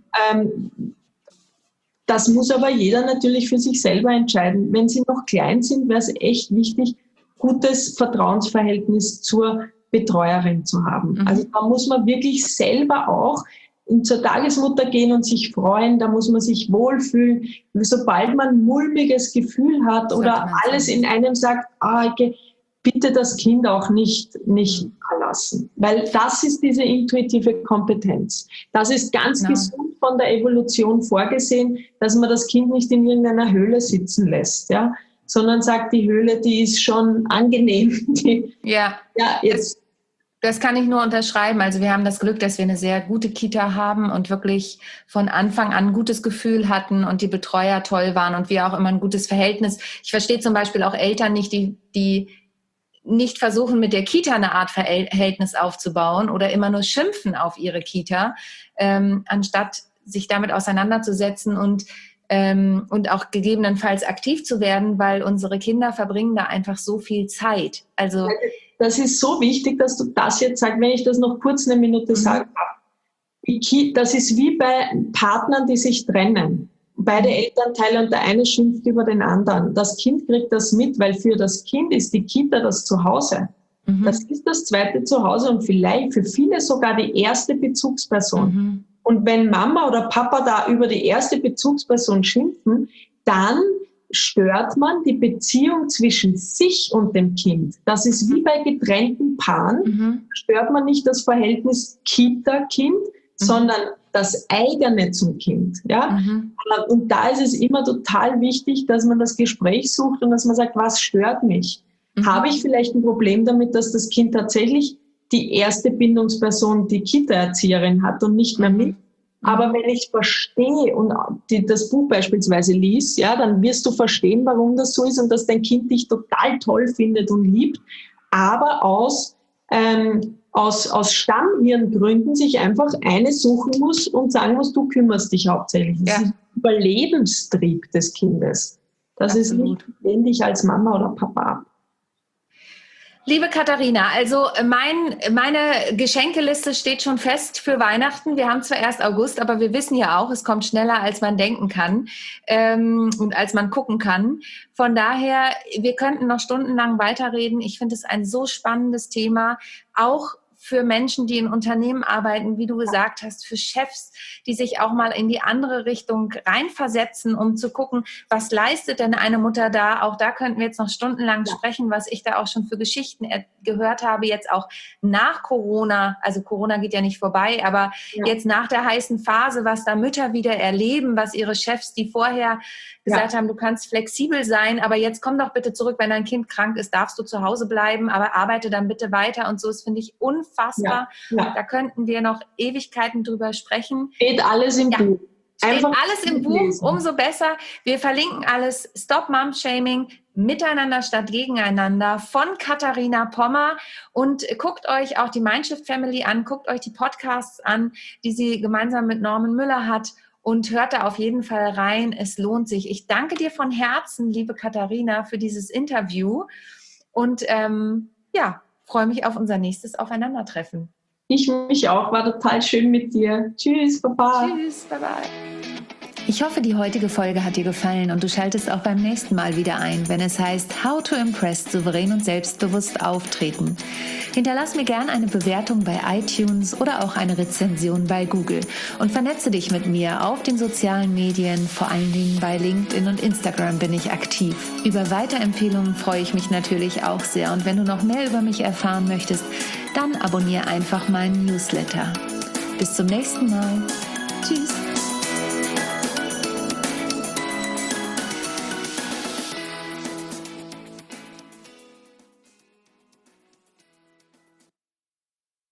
Das muss aber jeder natürlich für sich selber entscheiden. Wenn sie noch klein sind, wäre es echt wichtig, gutes Vertrauensverhältnis zur Betreuerin zu haben. Also da muss man wirklich selber auch zur Tagesmutter gehen und sich freuen, da muss man sich wohlfühlen. Sobald man ein mulmiges Gefühl hat oder alles in einem sagt, bitte das Kind auch nicht verlassen. Weil das ist diese intuitive Kompetenz. Das ist ganz gesund von der Evolution vorgesehen, dass man das Kind nicht in irgendeiner Höhle sitzen lässt, ja, sondern sagt, die Höhle, die ist schon angenehm. Das kann ich nur unterschreiben. Also wir haben das Glück, dass wir eine sehr gute Kita haben und wirklich von Anfang an ein gutes Gefühl hatten und die Betreuer toll waren und wir auch immer ein gutes Verhältnis. Ich verstehe zum Beispiel auch Eltern nicht, die nicht versuchen, mit der Kita eine Art Verhältnis aufzubauen oder immer nur schimpfen auf ihre Kita, anstatt sich damit auseinanderzusetzen und auch gegebenenfalls aktiv zu werden, weil unsere Kinder verbringen da einfach so viel Zeit. Also das ist so wichtig, dass du das jetzt sagst, wenn ich das noch kurz eine Minute sagen darf. Das ist wie bei Partnern, die sich trennen. Beide Elternteile und der eine schimpft über den anderen. Das Kind kriegt das mit, weil für das Kind ist die Kita das Zuhause. Das ist das zweite Zuhause und vielleicht für viele sogar die erste Bezugsperson. Und wenn Mama oder Papa da über die erste Bezugsperson schimpfen, dann stört man die Beziehung zwischen sich und dem Kind. Das ist wie bei getrennten Paaren. Stört man nicht das Verhältnis Kita-Kind, sondern das eigene zum Kind. Ja? Und da ist es immer total wichtig, dass man das Gespräch sucht und dass man sagt, was stört mich? Habe ich vielleicht ein Problem damit, dass das Kind tatsächlich die erste Bindungsperson, die Kita-Erzieherin hat und nicht mehr mich? Aber wenn ich verstehe und das Buch beispielsweise liest, ja, dann wirst du verstehen, warum das so ist und dass dein Kind dich total toll findet und liebt, aber aus Stammhirngründen sich einfach eine suchen muss und sagen muss, du kümmerst dich hauptsächlich. Das ist ein Überlebenstrieb des Kindes. Das ist nicht, lehn dich als Mama oder Papa ab. Liebe Katharina, also meine Geschenkeliste steht schon fest für Weihnachten. Wir haben zwar erst August, aber wir wissen ja auch, es kommt schneller, als man denken kann und als man gucken kann. Von daher, wir könnten noch stundenlang weiterreden. Ich finde es ein so spannendes Thema, auch für Menschen, die in Unternehmen arbeiten, wie du gesagt hast, für Chefs, die sich auch mal in die andere Richtung reinversetzen, um zu gucken, was leistet denn eine Mutter da? Auch da könnten wir jetzt noch stundenlang sprechen, was ich da auch schon für Geschichten gehört habe, jetzt auch nach Corona. Also Corona geht ja nicht vorbei, aber jetzt nach der heißen Phase, was da Mütter wieder erleben, was ihre Chefs, die vorher gesagt haben, du kannst flexibel sein, aber jetzt komm doch bitte zurück, wenn dein Kind krank ist, darfst du zu Hause bleiben, aber arbeite dann bitte weiter und so. Das finde ich unfassbar. Da könnten wir noch Ewigkeiten drüber sprechen. Steht alles im Buch. Steht alles im Buch, umso besser. Wir verlinken alles. Stop Mom Shaming, miteinander statt gegeneinander von Katharina Pommer. Und guckt euch auch die Mindshift Family an, guckt euch die Podcasts an, die sie gemeinsam mit Norman Müller hat. Und hört da auf jeden Fall rein. Es lohnt sich. Ich danke dir von Herzen, liebe Katharina, für dieses Interview. Und freue mich auf unser nächstes Aufeinandertreffen. Ich mich auch. War total schön mit dir. Tschüss, Baba. Tschüss, Baba. Ich hoffe, die heutige Folge hat dir gefallen und du schaltest auch beim nächsten Mal wieder ein, wenn es heißt How to Impress, souverän und selbstbewusst auftreten. Hinterlass mir gern eine Bewertung bei iTunes oder auch eine Rezension bei Google und vernetze dich mit mir auf den sozialen Medien, vor allen Dingen bei LinkedIn und Instagram bin ich aktiv. Über Weiterempfehlungen freue ich mich natürlich auch sehr und wenn du noch mehr über mich erfahren möchtest, dann abonniere einfach meinen Newsletter. Bis zum nächsten Mal. Tschüss.